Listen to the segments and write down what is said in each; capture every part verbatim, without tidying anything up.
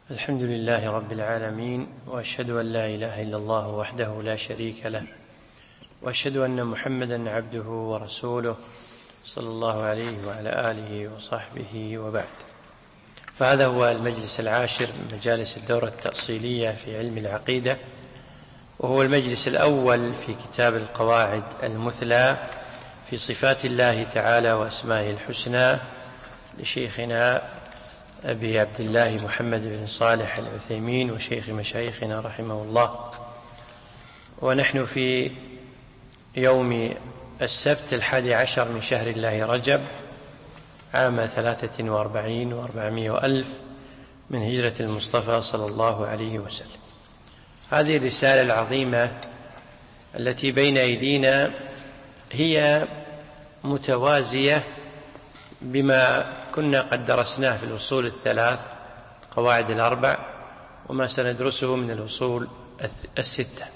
الحمد لله رب العالمين، وأشهد أن لا إله إلا الله وحده لا شريك له، وأشهد أن محمدا عبده ورسوله صلى الله عليه وعلى آله وصحبه وبعد. فهذا هو المجلس العاشر من مجالس الدورة التأصيلية في علم العقيدة، وهو المجلس الأول في كتاب القواعد المثلى في صفات الله تعالى وأسمائه الحسنى لشيخنا أبي عبد الله محمد بن صالح العثيمين وشيخ مشايخنا رحمه الله. ونحن في يوم السبت الحادي عشر من شهر الله رجب عام ثلاثة وأربعين وأربعمائة وألف من هجرة المصطفى صلى الله عليه وسلم. هذه الرسالة العظيمة التي بين أيدينا هي متوازية بما كنا قد درسناه في الأصول الثلاث قواعد الأربع، وما سندرسه من الأصول الستة.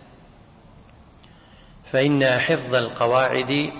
فإن حفظ القواعد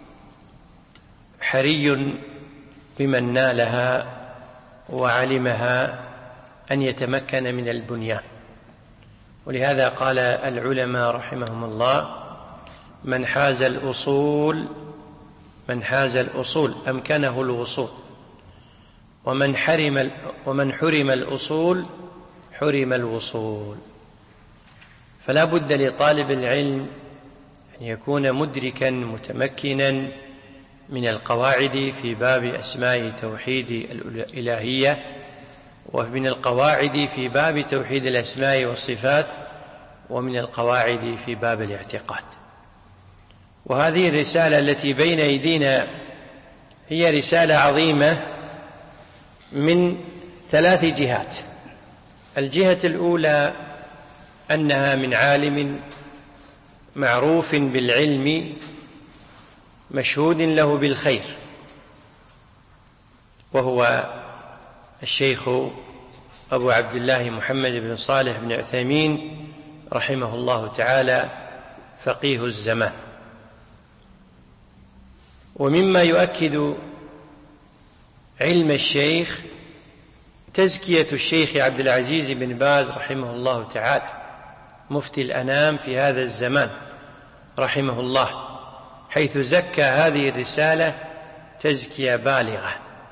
حري بمن نالها وعلمها أن يتمكن من البنيان. ولهذا قال العلماء رحمهم الله: من حاز الأصول من حاز الأصول أمكنه الوصول، ومن حرم ومن حرم الأصول حرم الوصول. فلا بد لطالب العلم أن يكون مدركا متمكنا من القواعد في باب أسماء توحيد الإلهية، ومن القواعد في باب توحيد الأسماء والصفات، ومن القواعد في باب الاعتقاد. وهذه الرسالة التي بين أيدينا هي رسالة عظيمة من ثلاث جهات. الجهة الأولى أنها من عالم معروف بالعلم مشهود له بالخير، وهو الشيخ أبو عبد الله محمد بن صالح بن عثيمين رحمه الله تعالى، فقيه الزمان. ومما يؤكد علم الشيخ تزكية الشيخ عبد العزيز بن باز رحمه الله تعالى مفتي الأنام في هذا الزمان رحمه الله، حيث زكى هذه الرسالة تزكية بالغة.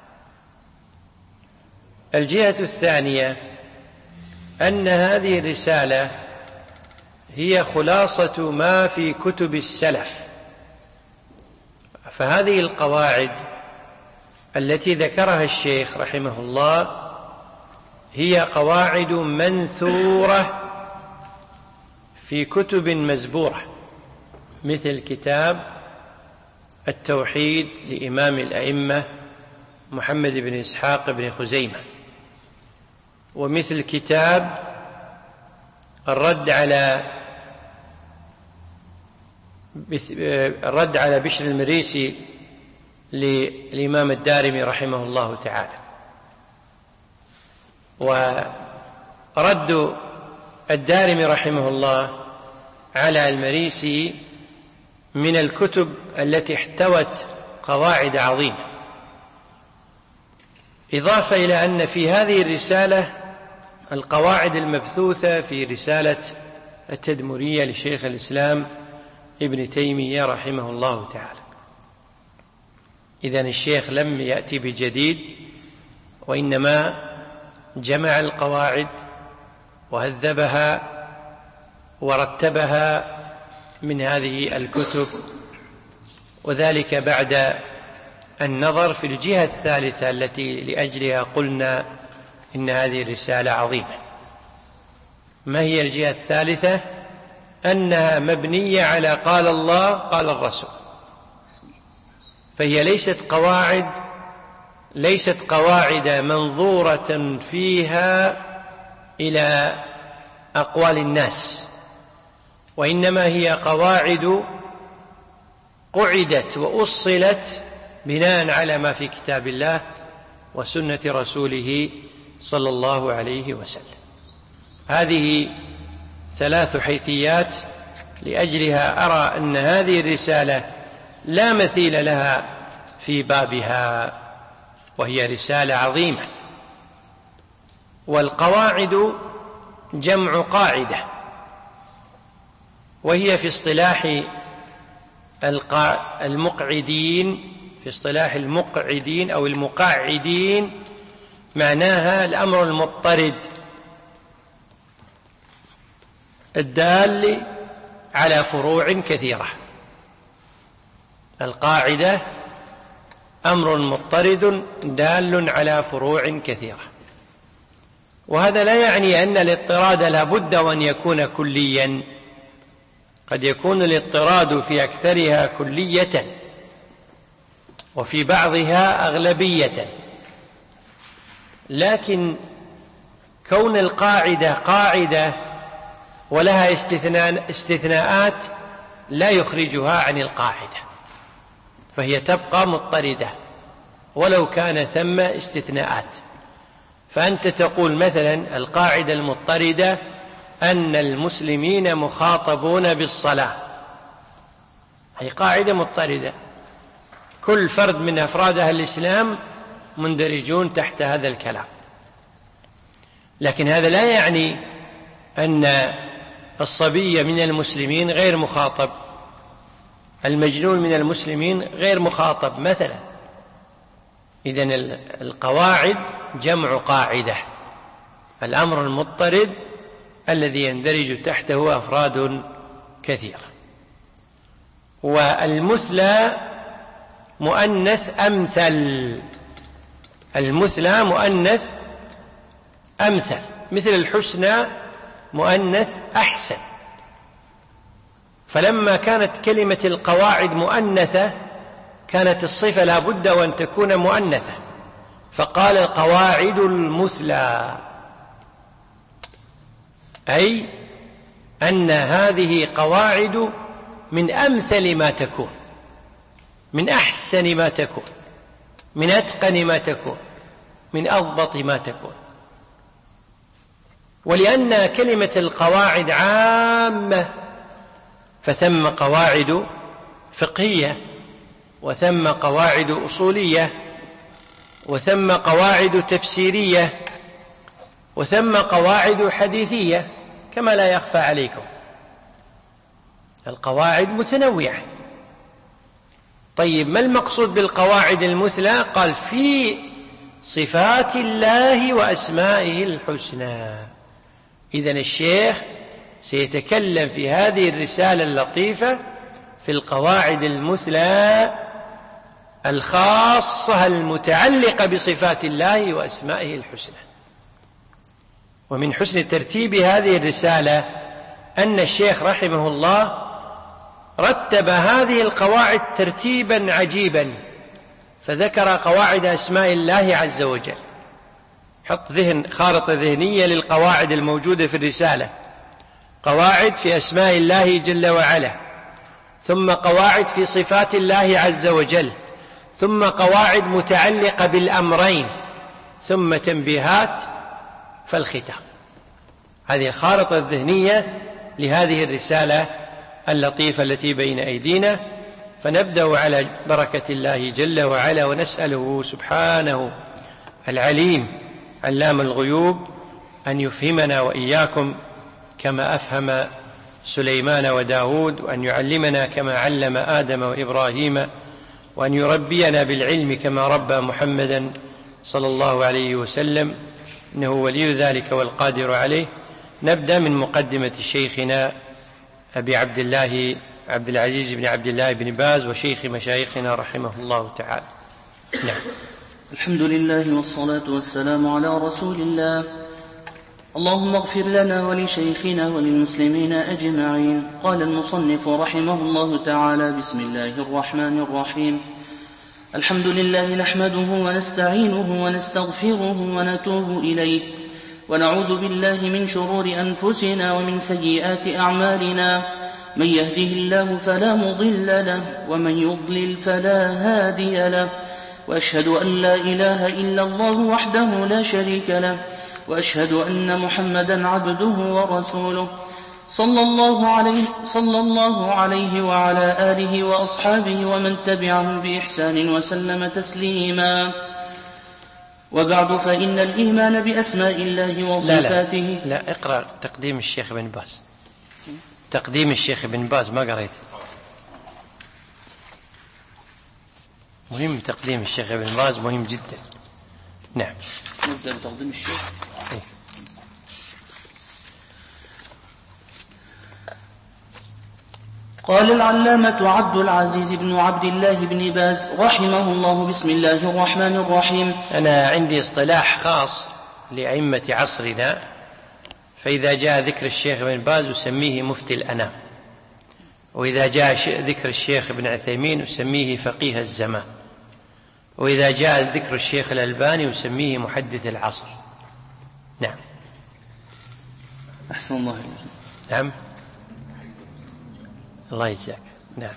الجهة الثانية أن هذه الرسالة هي خلاصة ما في كتب السلف. فهذه القواعد التي ذكرها الشيخ رحمه الله هي قواعد منثورة في كتب مزبورة، مثل كتاب التوحيد لإمام الأئمة محمد بن إسحاق بن خزيمة، ومثل كتاب الرد على الرد على بشر المريسي للإمام الدارمي رحمه الله تعالى. ورد الدارمي رحمه الله على المريسي من الكتب التي احتوت قواعد عظيمة، إضافة إلى أن في هذه الرسالة القواعد المبثوثة في رسالة التدمرية لشيخ الإسلام ابن تيمية رحمه الله تعالى. إذن الشيخ لم يأتي بجديد، وإنما جمع القواعد وهذبها ورتبها من هذه الكتب، وذلك بعد النظر في الجهة الثالثة التي لأجلها قلنا إن هذه الرسالة عظيمة. ما هي الجهة الثالثة؟ أنها مبنية على قال الله قال الرسول، فهي ليست قواعد ليست قواعد منظورة فيها إلى أقوال الناس، وإنما هي قواعد قعدت وأصلت بناء على ما في كتاب الله وسنة رسوله صلى الله عليه وسلم. هذه ثلاث حيثيات لأجلها أرى أن هذه الرسالة لا مثيل لها في بابها، وهي رسالة عظيمة. والقواعد جمع قاعدة، وهي في اصطلاح المقعدين في اصطلاح المقعدين أو المقعدين معناها الأمر المضطرد الدال على فروع كثيرة. القاعدة أمر مضطرد دال على فروع كثيرة، وهذا لا يعني أن الاضطراد لا بد وأن يكون كليا، قد يكون الاضطراد في أكثرها كلية وفي بعضها أغلبية، لكن كون القاعدة قاعدة ولها استثناء استثناءات لا يخرجها عن القاعدة، فهي تبقى مضطردة ولو كان ثم استثناءات. فأنت تقول مثلا القاعدة المضطردة أن المسلمين مخاطبون بالصلاة، هي قاعدة مضطردة، كل فرد من أفراد أهل الإسلام مندرجون تحت هذا الكلام، لكن هذا لا يعني أن الصبي من المسلمين غير مخاطب، المجنون من المسلمين غير مخاطب مثلا. إذن القواعد جمع قاعدة، الأمر المضطرد الذي يندرج تحته أفراد كثيرة. والمثلى مؤنث أمثل، المثلى مؤنث أمثل، مثل الحسنى مؤنث أحسن. فلما كانت كلمة القواعد مؤنثة كانت الصفة لا بد وأن تكون مؤنثة، فقال القواعد المثلى، أي أن هذه قواعد من أمثل ما تكون، من أحسن ما تكون، من أتقن ما تكون، من أضبط ما تكون. ولأن كلمة القواعد عامة فثم قواعد فقهية، وثم قواعد أصولية، وثم قواعد تفسيرية، وثم قواعد حديثية، كما لا يخفى عليكم القواعد متنوعة. طيب ما المقصود بالقواعد المثلى؟ قال في صفات الله وأسمائه الحسنى. إذن الشيخ سيتكلم في هذه الرسالة اللطيفة في القواعد المثلى الخاصة المتعلقة بصفات الله وأسمائه الحسنى. ومن حسن ترتيب هذه الرسالة أن الشيخ رحمه الله رتب هذه القواعد ترتيبا عجيبا، فذكر قواعد أسماء الله عز وجل، حط ذهن خارطة ذهنية للقواعد الموجودة في الرسالة، قواعد في أسماء الله جل وعلا، ثم قواعد في صفات الله عز وجل، ثم قواعد متعلقة بالأمرين، ثم تنبيهات فالختام. هذه الخارطة الذهنية لهذه الرسالة اللطيفة التي بين أيدينا. فنبدأ على بركة الله جل وعلا، ونسأله سبحانه العليم علام الغيوب أن يفهمنا وإياكم كما أفهم سليمان وداود، وأن يعلمنا كما علم آدم وإبراهيم، وأن يربينا بالعلم كما ربى محمدا صلى الله عليه وسلم، إنه ولي ذلك والقادر عليه. نبدأ من مقدمة شيخنا أبي عبد الله عبد العزيز بن عبد الله بن باز وشيخ مشايخنا رحمه الله تعالى. نعم. الحمد لله والصلاة والسلام على رسول الله. اللهم اغفر لنا ولشيخنا وللمسلمين أجمعين. قال المصنف رحمه الله تعالى: بسم الله الرحمن الرحيم. الحمد لله نحمده ونستعينه ونستغفره ونتوب إليه، ونعوذ بالله من شرور أنفسنا ومن سيئات أعمالنا. من يهده الله فلا مضل له، ومن يضلل فلا هادي له، وأشهد أن لا إله إلا الله وحده لا شريك له، وأشهد أن محمدا عبده ورسوله صلى الله عليه, صلى الله عليه وعلى آله وأصحابه ومن تبعهم بإحسان وسلم تسليما. وبعد فإن الإيمان بأسماء الله وصفاته. لا, لا, لا اقرأ تقديم الشيخ بن باز. تقديم الشيخ بن باز ما قريت. مهم تقديم الشيخ بن باز مهم جدا. نعم. نبدأ بتقديم الشيخ. إيه؟ قال العلامة عبد العزيز بن عبد الله بن باز رحمه الله: بسم الله الرحمن الرحيم. أنا عندي اصطلاح خاص لأئمة عصرنا، فإذا جاء ذكر الشيخ بن باز أسميه مفتي الأنام، وإذا جاء ذكر الشيخ بن عثيمين أسميه فقيه الزمان، وإذا جاء ذكر الشيخ الألباني أسميه محدث العصر. نعم. أحسن الله إليك. نعم. الله يجزاك. نعم.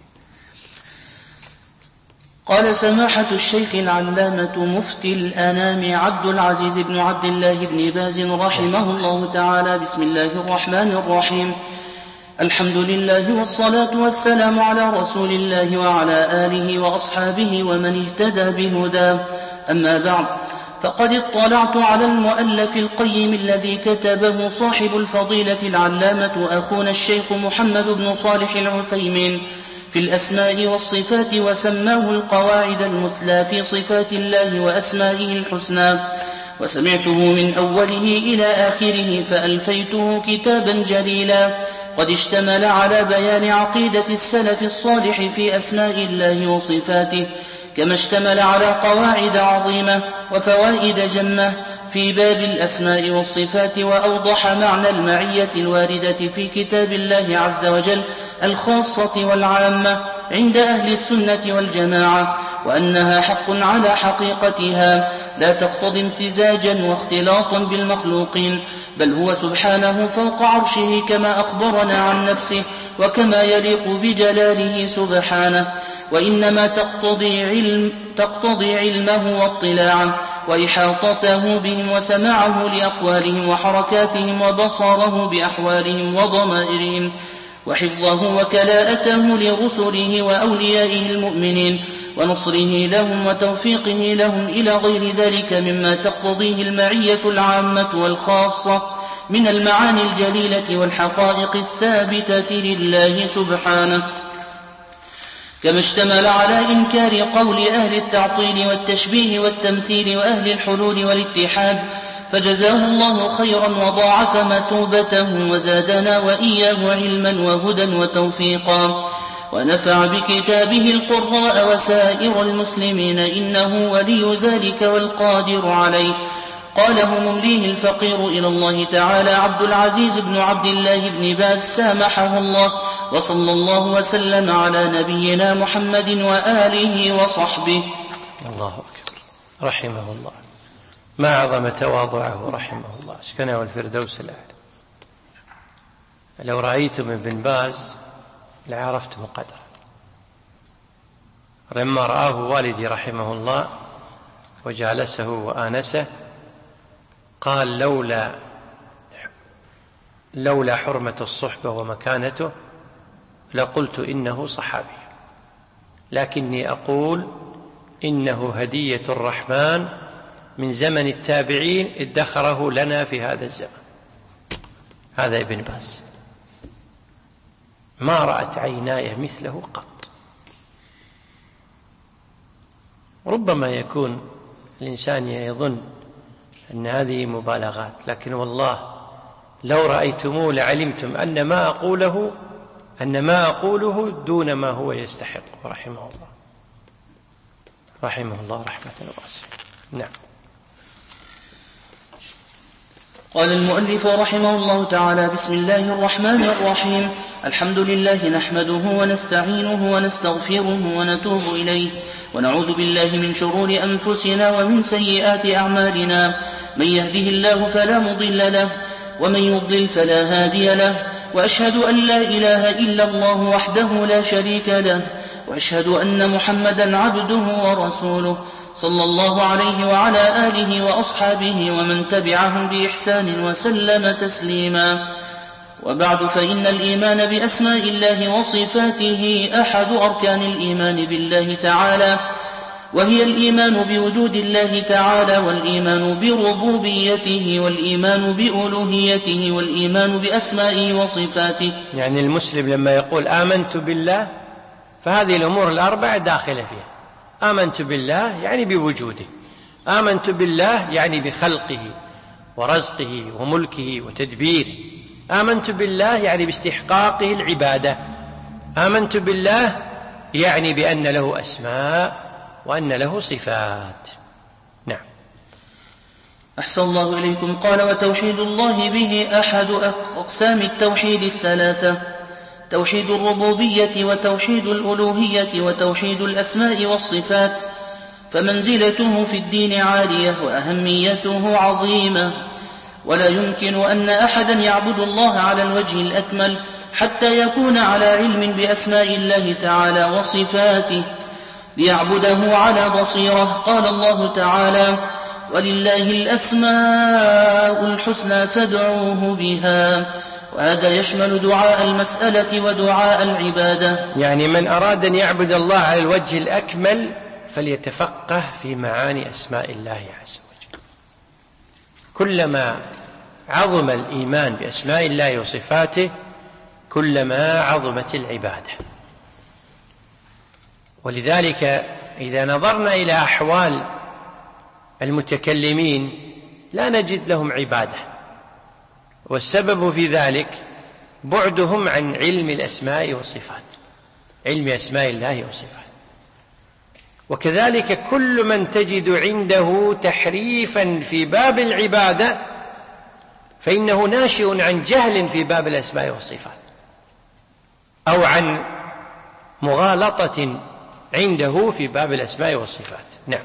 قال سماحة الشيخ العلامة مفتي الأنام عبد العزيز بن عبد الله بن باز رحمه الله تعالى: بسم الله الرحمن الرحيم. الحمد لله والصلاة والسلام على رسول الله وعلى آله وأصحابه ومن اهتدى بهداه، أما بعد، فقد اطلعت على المؤلف القيم الذي كتبه صاحب الفضيلة العلامة أخونا الشيخ محمد بن صالح العثيمين في الأسماء والصفات، وسماه القواعد المثلى في صفات الله وأسمائه الحسنى، وسمعته من أوله إلى آخره فألفيته كتابا جليلا قد اشتمل على بيان عقيدة السلف الصالح في أسماء الله وصفاته، كما اشتمل على قواعد عظيمة وفوائد جمة في باب الأسماء والصفات، وأوضح معنى المعية الواردة في كتاب الله عز وجل الخاصة والعامة عند أهل السنة والجماعة، وأنها حق على حقيقتها لا تقتضي امتزاجا واختلاطا بالمخلوقين، بل هو سبحانه فوق عرشه كما أخبرنا عن نفسه وكما يليق بجلاله سبحانه، وإنما تقتضي, علم تقتضي علمه واطلاعه وإحاطته بهم وسماعه لأقوالهم وحركاتهم وبصره بأحوالهم وضمائرهم وحفظه وكلاءته لرسله وأوليائه المؤمنين ونصره لهم وتوفيقه لهم إلى غير ذلك مما تقتضيه المعية العامة والخاصة من المعاني الجليلة والحقائق الثابتة لله سبحانه، كما اشتمل على إنكار قول أهل التعطيل والتشبيه والتمثيل وأهل الحلول والاتحاد، فجزاه الله خيرا وضاعف مثوبته وزادنا وإياه علما وهدى وتوفيقا، ونفع بكتابه القراء وسائر المسلمين، إنه ولي ذلك والقادر عليه. قاله ممليه الفقير إلى الله تعالى عبد العزيز بن عبد الله بن باز سامحه الله، وصلى الله وسلم على نبينا محمد وآله وصحبه. الله أكبر. رحمه الله، ما عظم تواضعه رحمه الله، اسكنه الفردوس الأعلى. لو رأيتم ابن باز لعرفتم قدره. لما رآه والدي رحمه الله وجالسه وآنسه قال: لولا لولا حرمة الصحبة ومكانته لقلت إنه صحابي، لكني أقول إنه هدية الرحمن من زمن التابعين ادخره لنا في هذا الزمن. هذا ابن باز ما رأت عيناي مثله قط. ربما يكون الإنسان يظن أن هذه مبالغات، لكن والله لو رأيتموه لعلمتم أن ما أقوله أن ما أقوله دون ما هو يستحق رحمه الله، رحمه الله رحمة واسعة. نعم. قال المؤلف رحمه الله تعالى: بسم الله الرحمن الرحيم. الحمد لله نحمده ونستعينه ونستغفره ونتوب إليه، ونعوذ بالله من شرور أنفسنا ومن سيئات أعمالنا، من يهده الله فلا مضل له ومن يضلل فلا هادي له، وأشهد أن لا إله إلا الله وحده لا شريك له، وأشهد أن محمدا عبده ورسوله صلى الله عليه وعلى آله وأصحابه ومن تبعهم بإحسان وسلم تسليما. وبعد، فإن الإيمان بأسماء الله وصفاته أحد أركان الإيمان بالله تعالى، وهي الإيمان بوجود الله تعالى، والإيمان بربوبيته، والإيمان بألوهيته، والإيمان بأسمائه وصفاته. يعني المسلم لما يقول آمنت بالله فهذه الأمور الأربعة داخلة فيها. آمنت بالله يعني بوجوده، آمنت بالله يعني بخلقه ورزقه وملكه وتدبيره، آمنت بالله يعني باستحقاقه العبادة، آمنت بالله يعني بأن له أسماء وأن له صفات. نعم. أحسن الله إليكم. قال: وتوحيد الله به أحد أقسام التوحيد الثلاثة: توحيد الربوبية، وتوحيد الألوهية، وتوحيد الأسماء والصفات. فمنزلته في الدين عالية، وأهميته عظيمة، ولا يمكن أن أحدا يعبد الله على الوجه الأكمل حتى يكون على علم بأسماء الله تعالى وصفاته، ليعبده على بصيرة. قال الله تعالى: ولله الأسماء الحسنى فادعوه بها. وهذا يشمل دعاء المسألة ودعاء العبادة. يعني من أراد أن يعبد الله على الوجه الأكمل فليتفقه في معاني أسماء الله عز وجل. كلما عظم الإيمان بأسماء الله وصفاته كلما عظمت العبادة. ولذلك إذا نظرنا إلى أحوال المتكلمين لا نجد لهم عبادة، والسبب في ذلك بعدهم عن علم الأسماء والصفات، علم أسماء الله وصفاته. وكذلك كل من تجد عنده تحريفا في باب العبادة فإنه ناشئ عن جهل في باب الأسماء والصفات، أو عن مغالطة عنده في باب الأسماء والصفات. نعم.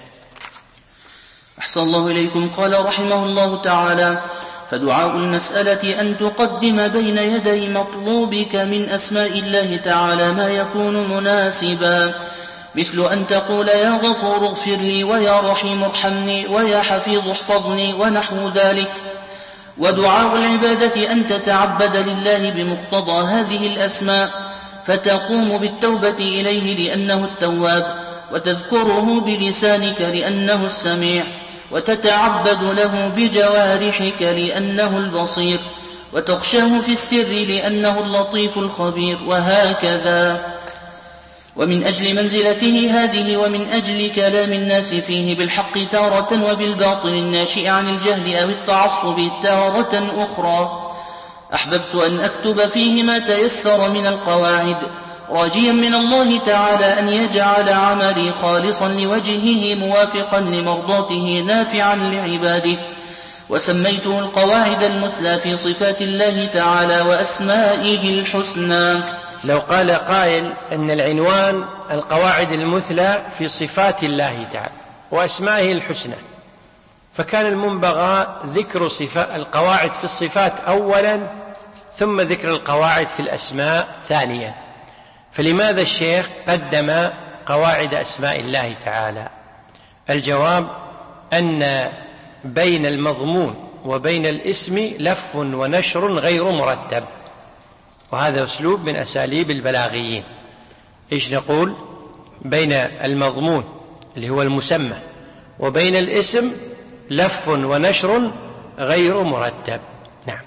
أحسن الله إليكم. قال رحمه الله تعالى: فدعاء المسألة أن تقدم بين يدي مطلوبك من أسماء الله تعالى ما يكون مناسبا، مثل أن تقول: يا غفور اغفر لي، ويا رحيم ارحمني، ويا حفيظ احفظني، ونحو ذلك. ودعاء العبادة أن تتعبد لله بمقتضى هذه الأسماء، فتقوم بالتوبة إليه لأنه التواب، وتذكره بلسانك لأنه السميع، وتتعبد له بجوارحك لأنه البصير، وتخشاه في السر لأنه اللطيف الخبير، وهكذا. ومن أجل منزلته هذه، ومن أجل كلام الناس فيه بالحق تارة وبالباطل الناشئ عن الجهل أو التعصب تارة أخرى، أحببت أن أكتب فيه ما تيسر من القواعد، راجيا من الله تعالى أن يجعل عملي خالصا لوجهه موافقا لمرضاته نافعا لعباده. وسميته القواعد المثلى في صفات الله تعالى وأسمائه الحسنى. لو قال قائل أن العنوان القواعد المثلى في صفات الله تعالى وأسمائه الحسنى، فكان المنبغى ذكر صفات القواعد في الصفات أولا، ثم ذكر القواعد في الأسماء ثانيا. فلماذا الشيخ قدم قواعد أسماء الله تعالى؟ الجواب أن بين المضمون وبين الاسم لف ونشر غير مرتب، وهذا أسلوب من أساليب البلاغيين. إيش نقول؟ بين المضمون اللي هو المسمى وبين الاسم لف ونشر غير مرتب. نعم.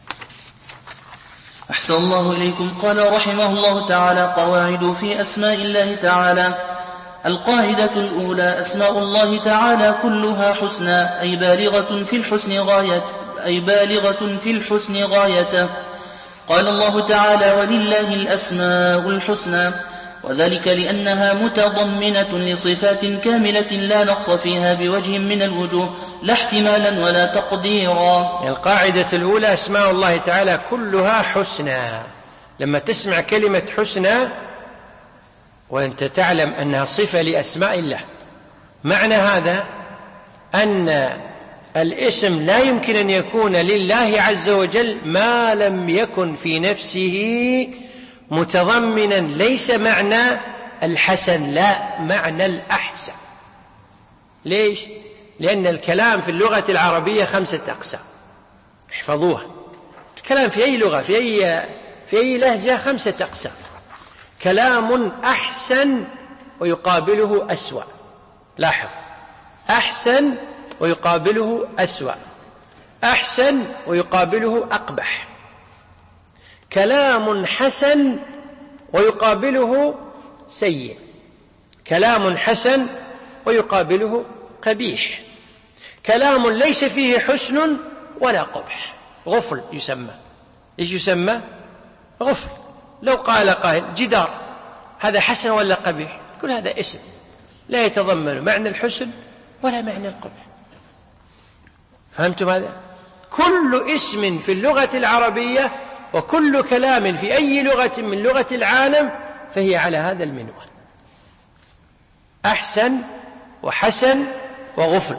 أحسن الله إليكم. قال رحمه الله تعالى: قواعد في أسماء الله تعالى. القاعدة الأولى: أسماء الله تعالى كلها حسنى، أي بالغة في الحسن غاية أي بالغة في الحسن غايته. قال الله تعالى: ولله الأسماء الحسنى، وذلك لأنها متضمنة لصفات كاملة لا نقص فيها بوجه من الوجوه، لا احتمالا ولا تقديرا. القاعدة الأولى: أسماء الله تعالى كلها حسنى. لما تسمع كلمة حسنى وأنت تعلم أنها صفة لأسماء الله، معنى هذا أن الاسم لا يمكن أن يكون لله عز وجل ما لم يكن في نفسه متضمنا ليس معنى الحسن، لا معنى الأحسن. ليش؟ لأن الكلام في اللغة العربية خمسة أقسام، احفظوها. الكلام في أي لغة في أي, في أي لهجة خمسة أقسام: كلام أحسن ويقابله أسوأ، لاحظ، أحسن ويقابله أسوأ، أحسن ويقابله أقبح، كلام حسن ويقابله سيء، كلام حسن ويقابله قبيح، كلام ليس فيه حسن ولا قبح، غفل يسمى. إيش يسمى؟ غفل. لو قال قائل جدار هذا حسن ولا قبيح؟ يقول هذا اسم لا يتضمن معنى الحسن ولا معنى القبح. فهمتم هذا؟ كل اسم في اللغة العربية وكل كلام في أي لغة من لغة العالم فهي على هذا المنوال: أحسن وحسن وغفل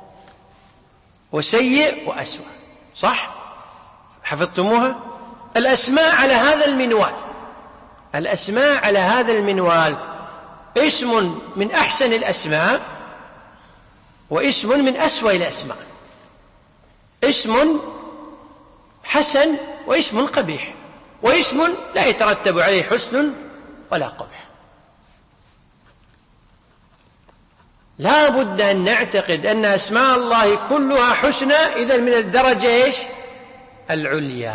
وسيء وأسوأ. صح؟ حفظتموها؟ الأسماء على هذا المنوال، الأسماء على هذا المنوال، اسم من أحسن الأسماء واسم من أسوأ الأسماء، اسم حسن واسم قبيح، واسم لا يترتب عليه حسن ولا قبح. لا بد أن نعتقد أن أسماء الله كلها حسنى، إذن من الدرجة إيش؟ العليا.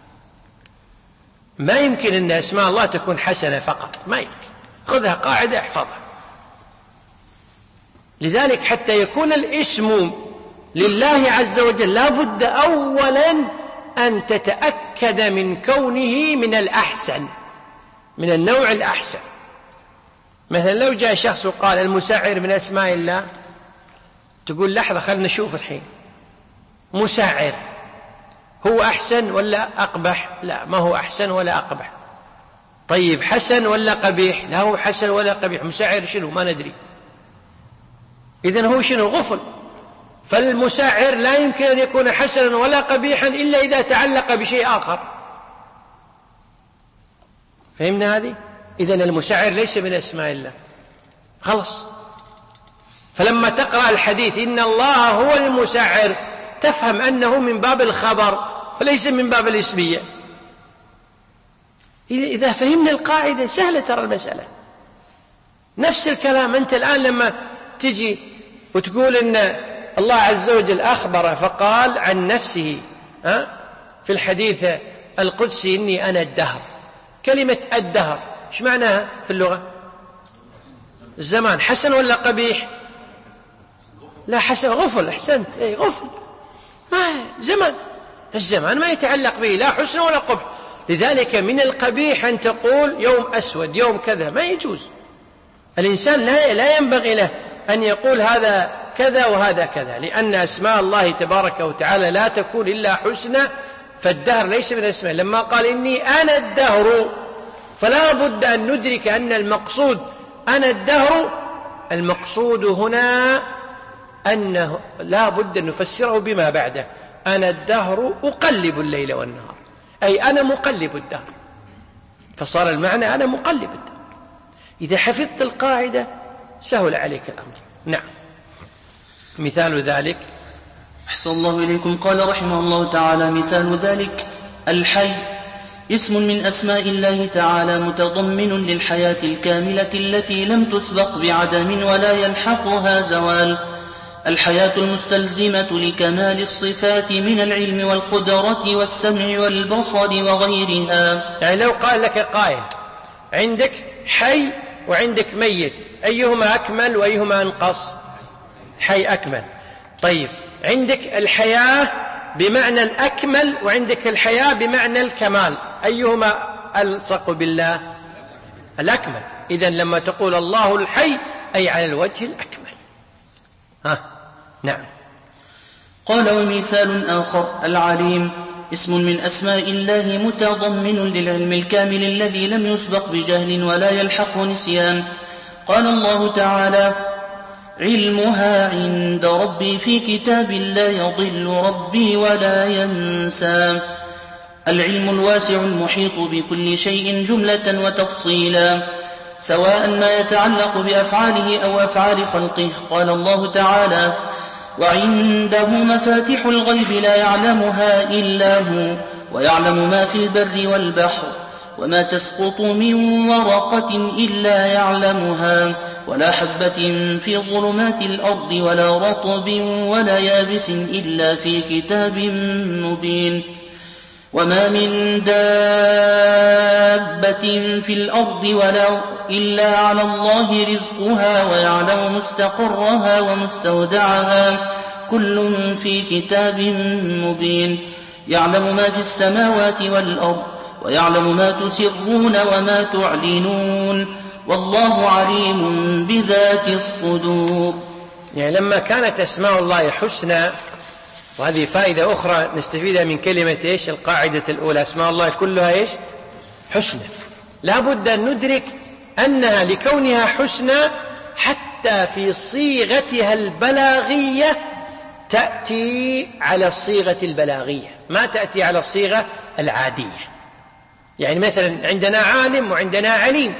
ما يمكن أن أسماء الله تكون حسنة فقط، ما يمكن. خذها قاعدة احفظها. لذلك حتى يكون الاسم لله عز وجل لا بد أولا أن تتأكد من كونه من الأحسن، من النوع الأحسن. مثلا لو جاء شخص وقال المسعر من أسماء الله، تقول لحظة خلنا نشوف الحين، مسعر هو أحسن ولا أقبح؟ لا، ما هو أحسن ولا أقبح. طيب حسن ولا قبيح؟ لا هو حسن ولا قبيح. مسعر شنو؟ ما ندري. إذن هو شنو؟ غفل. فالمسعر لا يمكن أن يكون حسنا ولا قبيحا إلا إذا تعلق بشيء آخر. فهمنا هذه؟ إذن المسعر ليس من أسماء الله، خلص. فلما تقرأ الحديث إن الله هو المسعر تفهم أنه من باب الخبر وليس من باب الاسمية. إذا فهمنا القاعدة سهلة ترى المسألة. نفس الكلام أنت الآن لما تجي وتقول إن الله عز وجل أخبر فقال عن نفسه في الحديث القدسي إني أنا الدهر. كلمة الدهر إيش معناها في اللغة؟ الزمان. حسن ولا قبيح؟ لا حسن، غفل. أحسنت، أي غفل. ما زمان، الزمان ما يتعلق به لا حسن ولا قبح. لذلك من القبيح أن تقول يوم أسود يوم كذا، ما يجوز. الإنسان لا لا ينبغي له أن يقول هذا كذا وهذا كذا، لأن أسماء الله تبارك وتعالى لا تكون إلا حسنى، فالدهر ليس من اسمه. لما قال إني أنا الدهر فلا بد أن ندرك أن المقصود أنا الدهر، المقصود هنا أنه لا بد أن نفسره بما بعده. أنا الدهر أقلب الليل والنهار، أي أنا مقلب الدهر، فصار المعنى أنا مقلب الدهر. إذا حفظت القاعدة سهل عليك الأمر. نعم. مثال ذلك. أحسن الله إليكم. قال رحمه الله تعالى: مثال ذلك الحي، اسم من أسماء الله تعالى متضمن للحياة الكاملة التي لم تسبق بعدم ولا يلحقها زوال، الحياة المستلزمة لكمال الصفات من العلم والقدرة والسمع والبصر وغيرها. يعني لو قال لك قائل عندك حي وعندك ميت، أيهما أكمل وأيهما أنقص؟ حي أكمل. طيب عندك الحياة بمعنى الأكمل وعندك الحياة بمعنى الكمال، أيهما ألصق بالله؟ الأكمل. إذن لما تقول الله الحي أي على الوجه الأكمل. ها نعم. قال: ومثال آخر العليم، اسم من أسماء الله متضمن للعلم الكامل الذي لم يسبق بجهل ولا يلحق نسيان. قال الله تعالى: علمها عند ربي في كتاب لا يضل ربي ولا ينسى. العلم الواسع المحيط بكل شيء جملة وتفصيلا، سواء ما يتعلق بأفعاله أو أفعال خلقه. قال الله تعالى: وعنده مفاتح الغيب لا يعلمها إلا هو ويعلم ما في البر والبحر وما تسقط من ورقة إلا يعلمها ولا حبة في ظلمات الأرض ولا رطب ولا يابس إلا في كتاب مبين وما من دابة في الأرض ولا إلا على الله رزقها ويعلم مستقرها ومستودعها كل في كتاب مبين يعلم ما في السماوات والأرض ويعلم ما تسرون وما تعلنون والله عليم بذات الصدور. يعني لما كانت أسماء الله حسنى، وهذه فائدة أخرى نستفيدها من كلمة إيش القاعدة الأولى، أسماء الله كلها إيش حسنى، لا بد أن ندرك أنها لكونها حسنى حتى في صيغتها البلاغية تأتي على الصيغة البلاغية، ما تأتي على الصيغة العادية. يعني مثلا عندنا عالم وعندنا عليم،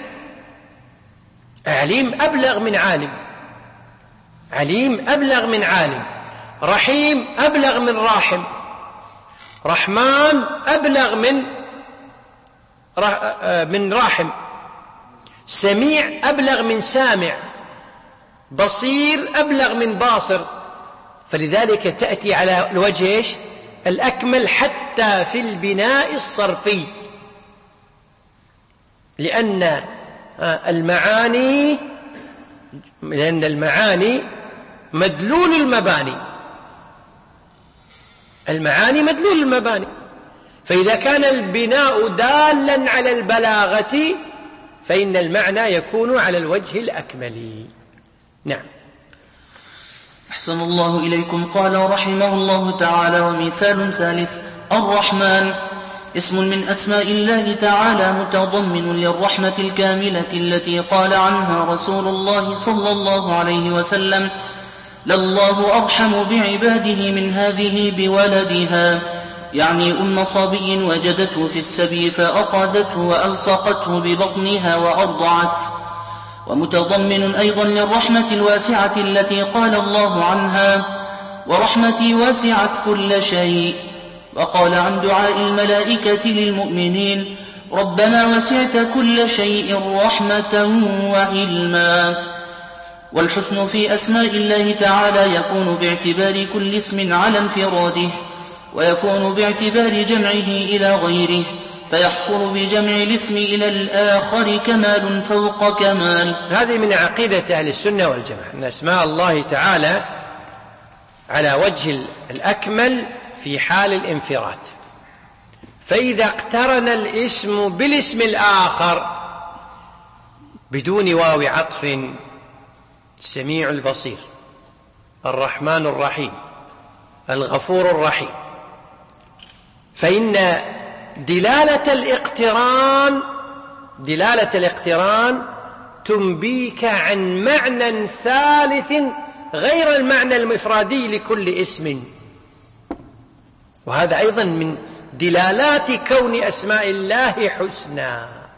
عليم أبلغ من عالم، عليم أبلغ من عالم، رحيم أبلغ من راحم، رحمن أبلغ من من راحم، سميع أبلغ من سامع، بصير أبلغ من باصر. فلذلك تأتي على الوجه إيش الأكمل حتى في البناء الصرفي، لأن المعاني لأن المعاني مدلول المباني، المعاني مدلول المباني، فإذا كان البناء دالا على البلاغة فإن المعنى يكون على الوجه الأكمل. نعم. أحسن الله إليكم. قال رحمه الله تعالى: ومثال ثالث الرحمن اسم من أسماء الله تعالى متضمن للرحمة الكاملة التي قال عنها رسول الله صلى الله عليه وسلم: لله أرحم بعباده من هذه بولدها، يعني أم صبي وجدته في السبي فأخذته وألصقته ببطنها وأرضعته. ومتضمن أيضا للرحمة الواسعة التي قال الله عنها: ورحمتي واسعت كل شيء. وقال عن دعاء الملائكة للمؤمنين: ربنا وسعت كل شيء رحمة وعلما. والحسن في أسماء الله تعالى يكون باعتبار كل اسم على انفراده، ويكون باعتبار جمعه إلى غيره، فيحصل بجمع الاسم إلى الآخر كمال فوق كمال. هذه من عقيدة أهل السنة والجماعة، أن أسماء الله تعالى على وجه الأكمل في حال الانفراد، فإذا اقترن الاسم بالاسم الآخر بدون واو عطف، السميع البصير، الرحمن الرحيم، الغفور الرحيم، فإن دلالة الاقتران دلالة الاقتران تنبيك عن معنى ثالث غير المعنى المفردي لكل اسم. وهذا أيضا من دلالات كون أسماء الله حسنى،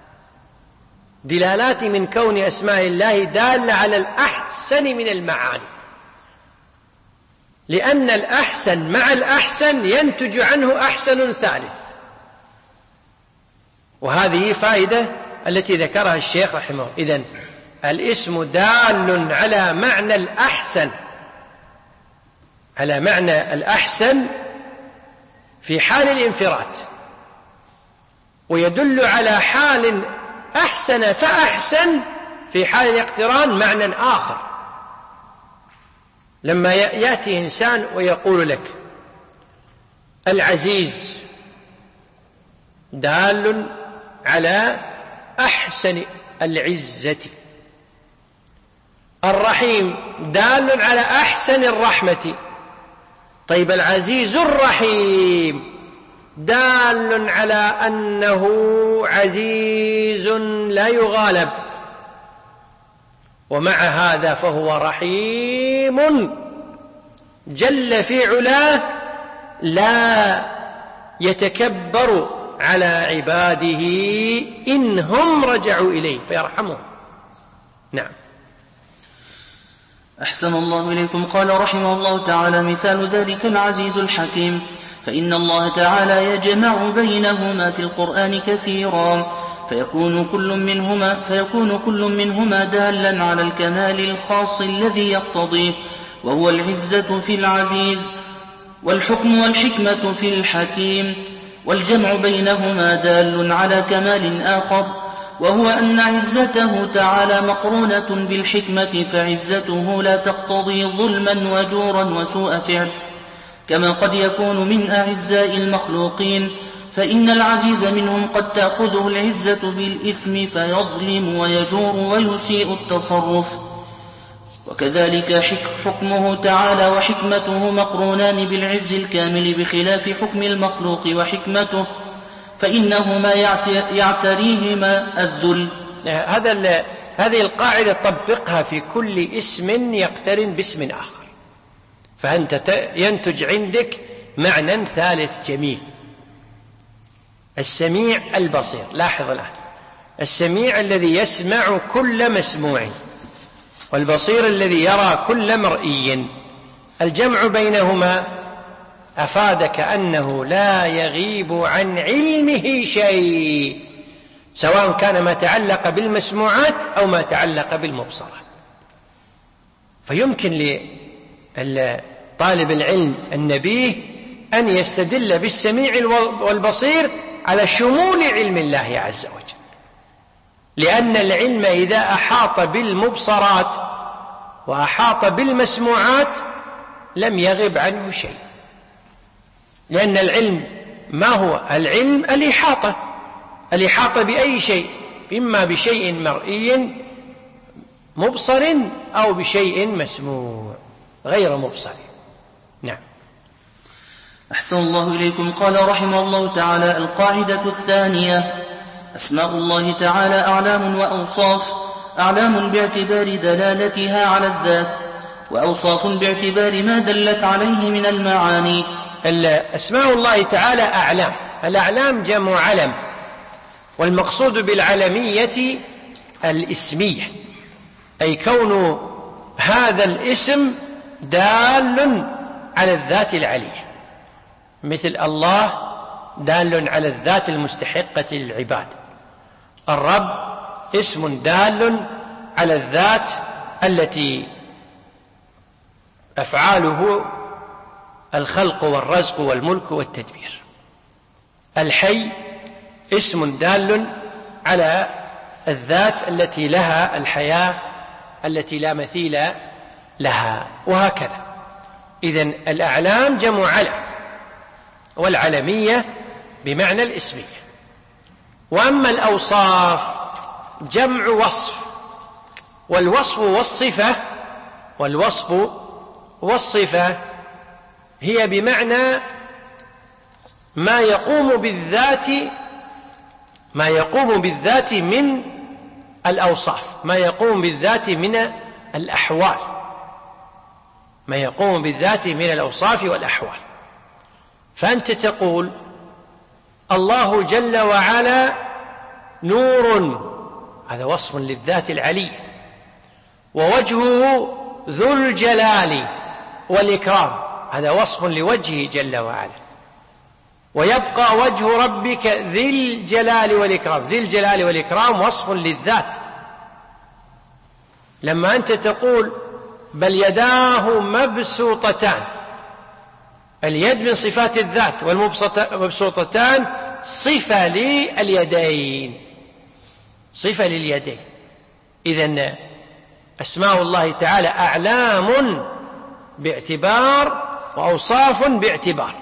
دلالات من كون أسماء الله دالة على الأحسن من المعاني، لأن الأحسن مع الأحسن ينتج عنه أحسن ثالث. وهذه فائدة التي ذكرها الشيخ رحمه الله. إذن الاسم دال على معنى الأحسن، على معنى الأحسن في حال الانفراد، ويدل على حال أحسن فأحسن في حال الاقتران معنى آخر. لما يأتي إنسان ويقول لك العزيز دال على أحسن العزة، الرحيم دال على أحسن الرحمة. طيب العزيز الرحيم دال على أنه عزيز لا يغالب، ومع هذا فهو رحيم جل في علاه، لا يتكبر على عباده إن هم رجعوا إليه فيرحمهم. نعم. أحسن الله إليكم. قال رحمه الله تعالى: مثال ذلك العزيز الحكيم، فإن الله تعالى يجمع بينهما في القرآن كثيرا، فيكون كل منهما, فيكون كل منهما دالا على الكمال الخاص الذي يقتضيه، وهو العزة في العزيز والحكم والحكمة في الحكيم. والجمع بينهما دال على كمال آخر، وهو أن عزته تعالى مقرونة بالحكمة، فعزته لا تقتضي ظلما وجورا وسوء فعل كما قد يكون من أعزاء المخلوقين، فإن العزيز منهم قد تأخذه العزة بالإثم فيظلم ويجور ويسيء التصرف. وكذلك حكمه تعالى وحكمته مقرونان بالعز الكامل بخلاف حكم المخلوق وحكمته، فإنهما يعتريهما الذل. هذا هذه القاعدة طبقها في كل اسم يقترن باسم آخر، فأنت ينتج عندك معنى ثالث جميل: السميع البصير. لاحظ الآن، السميع الذي يسمع كل مسموع، والبصير الذي يرى كل مرئي. الجمع بينهما أفادك أنه لا يغيب عن علمه شيء، سواء كان ما تعلق بالمسموعات أو ما تعلق بالمبصرات. فيمكن لطالب العلم النبيه أن يستدل بالسميع والبصير على شمول علم الله عز وجل، لأن العلم إذا أحاط بالمبصرات وأحاط بالمسموعات لم يغب عنه شيء، لأن العلم ما هو؟ العلم الإحاطة، الإحاطة بأي شيء، إما بشيء مرئي مبصر أو بشيء مسموع غير مبصر. نعم. أحسن الله إليكم. قال رحمه الله تعالى: القاعدة الثانية: أسماء الله تعالى أعلام وأوصاف، أعلام باعتبار دلالتها على الذات، وأوصاف باعتبار ما دلت عليه من المعاني. أسماء الله تعالى أعلام. الأعلام جمع علم، والمقصود بالعلمية الإسمية، أي كون هذا الاسم دال على الذات العلية، مثل الله دال على الذات المستحقة للعباد، الرب اسم دال على الذات التي أفعاله الخلق والرزق والملك والتدبير، الحي اسم دال على الذات التي لها الحياة التي لا مثيل لها، وهكذا. إذن الأعلام جمع علم، والعلمية بمعنى الإسمية. وأما الأوصاف جمع وصف، والوصف والصفة والوصف والصفة هي بمعنى ما يقوم بالذات ما يقوم بالذات من الأوصاف، ما يقوم بالذات من الأحوال، ما يقوم بالذات من الأوصاف والأحوال. فأنت تقول الله جل وعلا نور، هذا وصف للذات العلية، ووجهه ذو الجلال والإكرام، هذا وصف لوجهه جل وعلا. ويبقى وجه ربك ذي الجلال والإكرام، ذي الجلال والإكرام وصف للذات. لما أنت تقول بل يداه مبسوطتان، اليد من صفات الذات، والمبسوطتان صفة لليدين، صفة لليدين. إذن أسماء الله تعالى أعلام باعتبار وأوصاف باعتبار.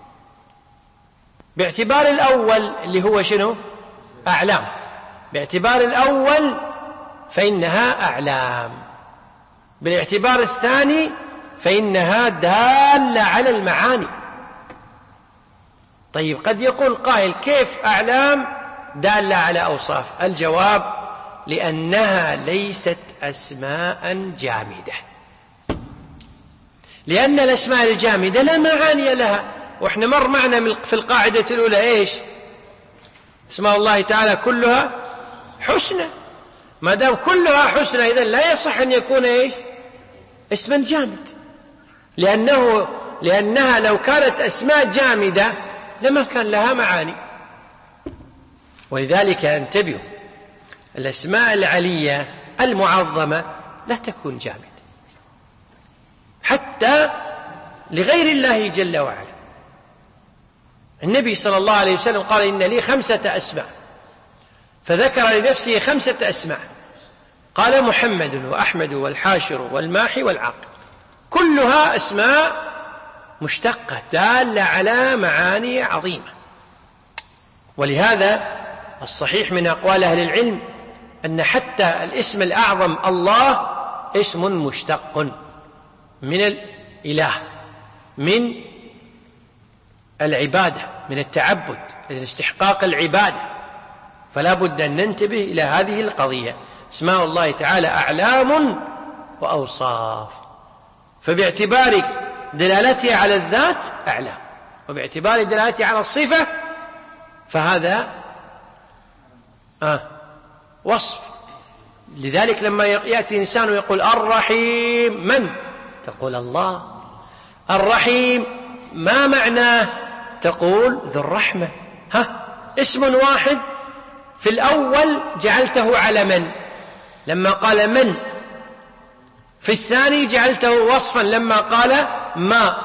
باعتبار الأول اللي هو شنو؟ أعلام. باعتبار الأول فإنها أعلام، بالاعتبار الثاني فإنها دالة على المعاني. طيب قد يقول قائل كيف أعلام دالة على أوصاف؟ الجواب: لأنها ليست أسماء جامدة، لأن الأسماء الجامدة لا معاني لها. وإحنا مر معنا في القاعدة الأولى إيش؟ اسماء الله تعالى كلها حسنى، ما دام كلها حسنى إذن لا يصح أن يكون إيش؟ اسما جامد، لأنه لأنها لو كانت أسماء جامدة لما كان لها معاني. ولذلك انتبهوا، الأسماء العلية المعظمة لا تكون جامد حتى لغير الله جل وعلا. النبي صلى الله عليه وسلم قال إن لي خمسة أسماء، فذكر لنفسه خمسة أسماء، قال محمد وأحمد والحاشر والماحي والعاقب، كلها أسماء مشتقة دالة على معاني عظيمة. ولهذا الصحيح من أقوال أهل العلم أن حتى الاسم الأعظم الله اسم مشتق من الإله، من العبادة، من التعبد، من استحقاق العبادة. فلا بد أن ننتبه إلى هذه القضية. اسماء الله تعالى أعلام وأوصاف، فباعتبار دلالتها على الذات أعلام، وباعتبار دلالتها على الصفة فهذا آه وصف. لذلك لما يأتي إنسان ويقول الرحيم، من؟ تقول الله. الرحيم ما معناه؟ تقول ذو الرحمة. ها، اسم واحد في الأول جعلته على من لما قال من، في الثاني جعلته وصفا لما قال ما.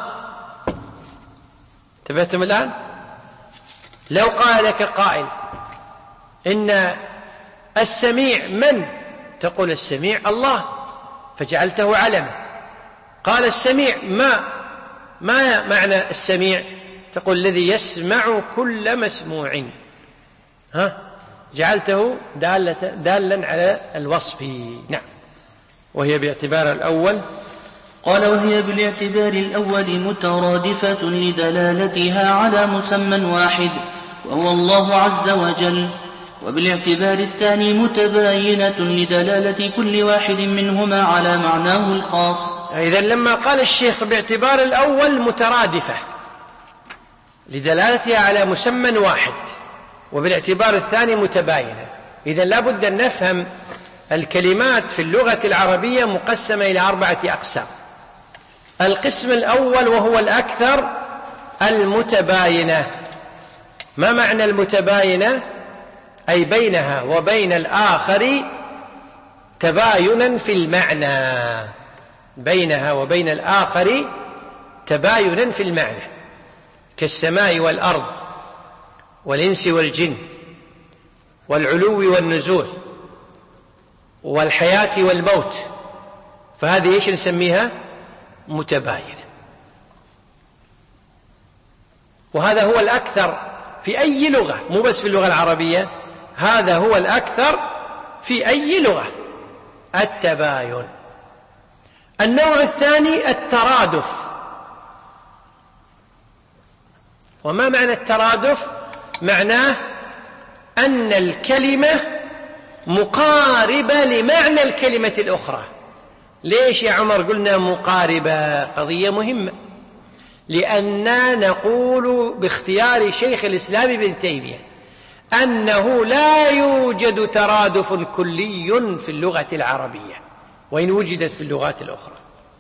انتبهتم الآن؟ لو قال لك قائل إن السميع من، تقول السميع الله فجعلته علما. قال السميع ما، ما معنى السميع؟ تقول الذي يسمع كل مسموع. ها، جعلته دالة دالا على الوصف. نعم. وهي باعتبار الأول، قال وهي بالاعتبار الأول مترادفة لدلالتها على مسمى واحد وهو الله عز وجل، وبالاعتبار الثاني متباينة لدلالة كل واحد منهما على معناه الخاص. إذن لما قال الشيخ باعتبار الأول مترادفة لدلالتها على مسمى واحد، وبالاعتبار الثاني متباينة، إذن لا بد أن نفهم الكلمات في اللغة العربية مقسمة إلى أربعة أقسام. القسم الأول وهو الأكثر المتباينة. ما معنى المتباينة؟ أي بينها وبين الآخر تباينا في المعنى، بينها وبين الآخر تباينا في المعنى، كالسماء والأرض والإنس والجن والعلو والنزول والحياة والموت، فهذه إيش نسميها؟ متباينة. وهذا هو الأكثر في أي لغة، مو بس في اللغة العربية، هذا هو الأكثر في أي لغة، التباين. النوع الثاني الترادف. وما معنى الترادف؟ معناه أن الكلمة مقاربة لمعنى الكلمة الأخرى. ليش يا عمر قلنا مقاربة؟ قضية مهمة، لأننا نقول باختيار شيخ الإسلام ابن تيمية أنه لا يوجد ترادف كلي في اللغة العربية وإن وجدت في اللغات الأخرى.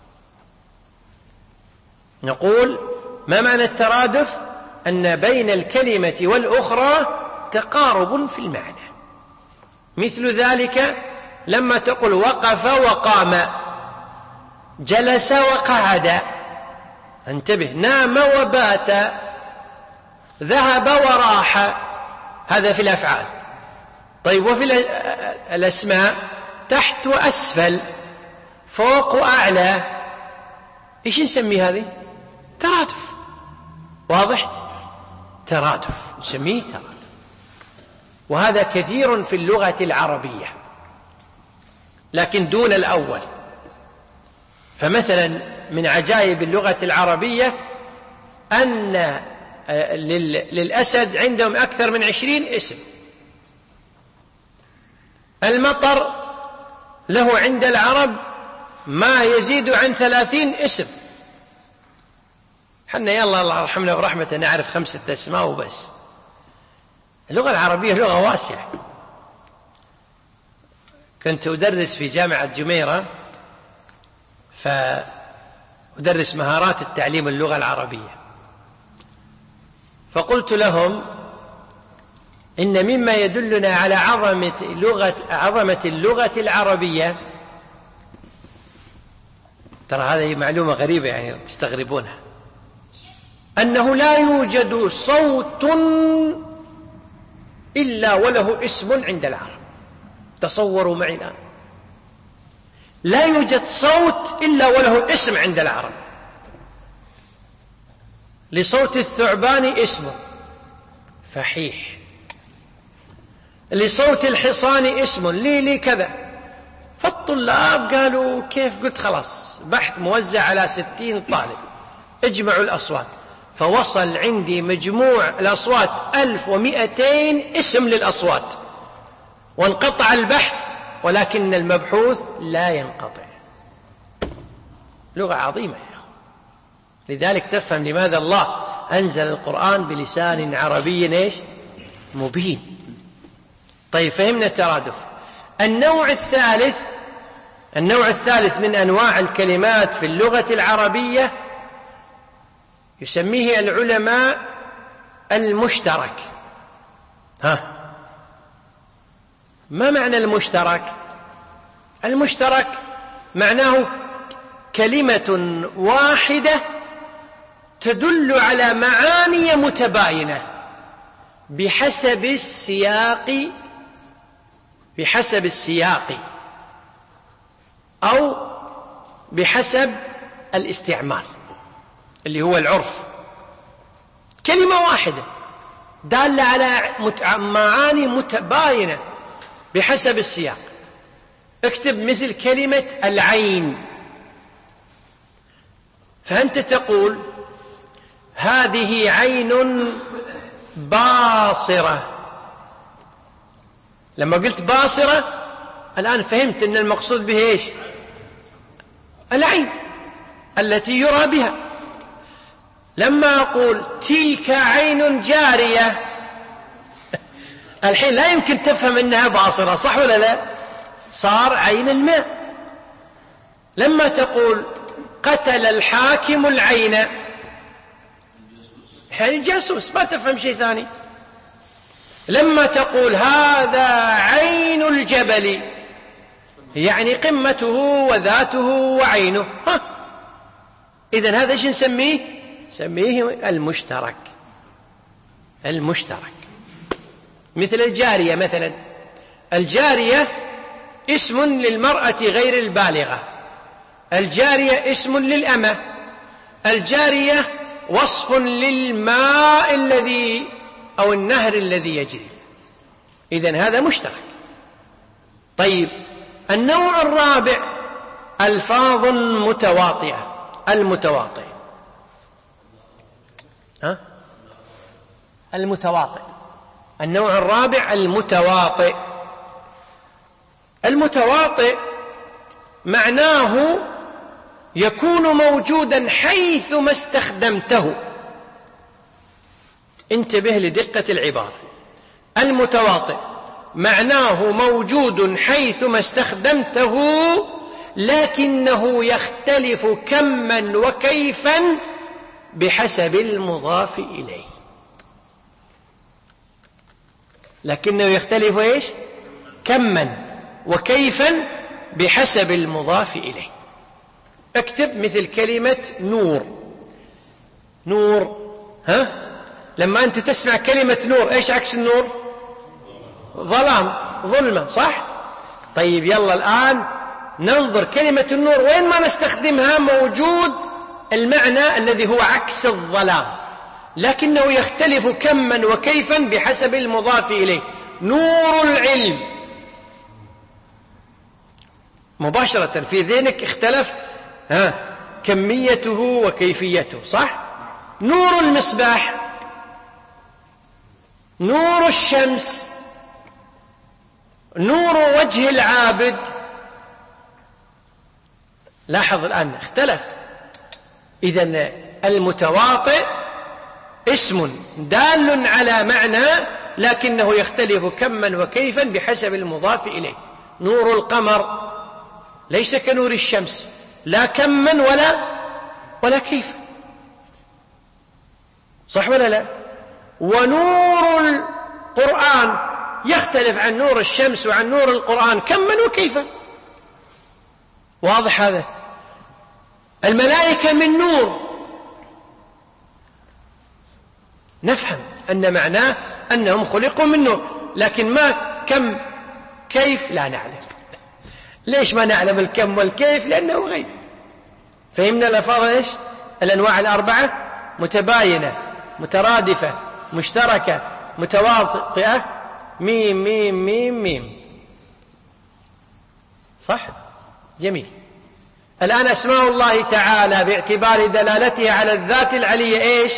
نقول ما معنى الترادف؟ أن بين الكلمة والأخرى تقارب في المعنى. مثل ذلك لما تقول وقف وقام، جلس وقعد، انتبه، نام وبات، ذهب وراح، هذا في الأفعال. طيب وفي الأسماء تحت وأسفل، فوق وأعلى، إيش نسمي هذه؟ ترادف. واضح؟ ترادف نسميه ترادف. وهذا كثير في اللغة العربية لكن دون الأول. فمثلا من عجائب اللغة العربية أن للأسد عندهم أكثر من عشرين اسم. المطر له عند العرب ما يزيد عن ثلاثين اسم. حنا يلا الله يرحمنا ورحمته نعرف خمسة أسماء وبس. اللغة العربية لغة واسعة. كنت أدرس في جامعة جميرة، فأدرس مهارات التعليم اللغة العربية، فقلت لهم إن مما يدلنا على عظمة لغة, عظمة اللغة العربية، ترى هذه معلومة غريبة يعني تستغربونها، أنه لا يوجد صوت إلا وله اسم عند العرب. تصوروا معي الآن، لا يوجد صوت إلا وله اسم عند العرب. لصوت الثعبان اسم فحيح، لصوت الحصان اسم، لي لي كذا. فالطلاب قالوا كيف؟ قلت خلاص، بحث موزع على ستين طالب، اجمعوا الأصوات. فوصل عندي مجموع الأصوات ألف ومئتين اسم للأصوات، وانقطع البحث، ولكن المبحوث لا ينقطع. لغة عظيمة يا أخوة. لذلك تفهم لماذا الله أنزل القرآن بلسان عربي إيش؟ مبين. طيب فهمنا الترادف. النوع الثالث النوع الثالث من أنواع الكلمات في اللغة العربية يسميه العلماء المشترك. ها، ما معنى المشترك؟ المشترك معناه كلمة واحدة تدل على معاني متباينة بحسب السياق بحسب السياق أو بحسب الاستعمال اللي هو العرف. كلمة واحدة دالة على معاني متباينة بحسب السياق. اكتب مثل كلمة العين، فأنت تقول هذه عين باصرة. لما قلت باصرة الآن فهمت أن المقصود به إيش؟ العين التي يرى بها. لما أقول تلك عين جارية الحين لا يمكن تفهم أنها باصرة، صح ولا لا؟ صار عين الماء. لما تقول قتل الحاكم العين، يعني الجاسوس، ما تفهم شيء ثاني. لما تقول هذا عين الجبل، يعني قمته وذاته وعينه. ها، إذن هذا ايش نسميه؟ نسميه المشترك. المشترك مثل الجارية مثلا. الجارية اسم للمرأة غير البالغة، الجارية اسم للأمة، الجارية وصف للماء الذي أو النهر الذي يجري. إذن هذا مشترك. طيب النوع الرابع ألفاظ متواطئة. المتواطئ ها؟ المتواطئ. النوع الرابع المتواطئ. المتواطئ معناه يكون موجودا حيثما استخدمته. انتبه لدقة العبارة. المتواطئ معناه موجود حيثما استخدمته، لكنه يختلف كما وكيفا بحسب المضاف إليه. لكنه يختلف إيش؟ كما وكيفا بحسب المضاف إليه. اكتب مثل كلمة نور. نور، ها؟ لما أنت تسمع كلمة نور إيش عكس النور؟ ظلام، ظلمة، صح؟ طيب يلا الآن ننظر كلمة النور وين ما نستخدمها موجود المعنى الذي هو عكس الظلام، لكنه يختلف كما وكيفا بحسب المضاف إليه. نور العلم، مباشرة في ذهنك اختلف ها كميته وكيفيته، صح؟ نور المصباح، نور الشمس، نور وجه العابد. لاحظ الآن اختلف. إذن المتواطئ اسم دال على معنى لكنه يختلف كما وكيفا بحسب المضاف إليه. نور القمر ليس كنور الشمس، لا كما ولا ولا كيفا، صح ولا لا؟ ونور القرآن يختلف عن نور الشمس وعن نور القرآن كما وكيفا. واضح هذا؟ الملائكة من نور، نفهم أن معناه أنهم خلقوا من نور، لكن ما كم كيف لا نعلم. ليش ما نعلم الكم والكيف؟ لأنه غيب. فهمنا الألفاظ إيش؟ الأنواع الأربعة: متباينة، مترادفة، مشتركة، متواطئة، ميم ميم ميم ميم. صح؟ جميل. الآن أسماء الله تعالى باعتبار دلالتها على الذات العلية إيش؟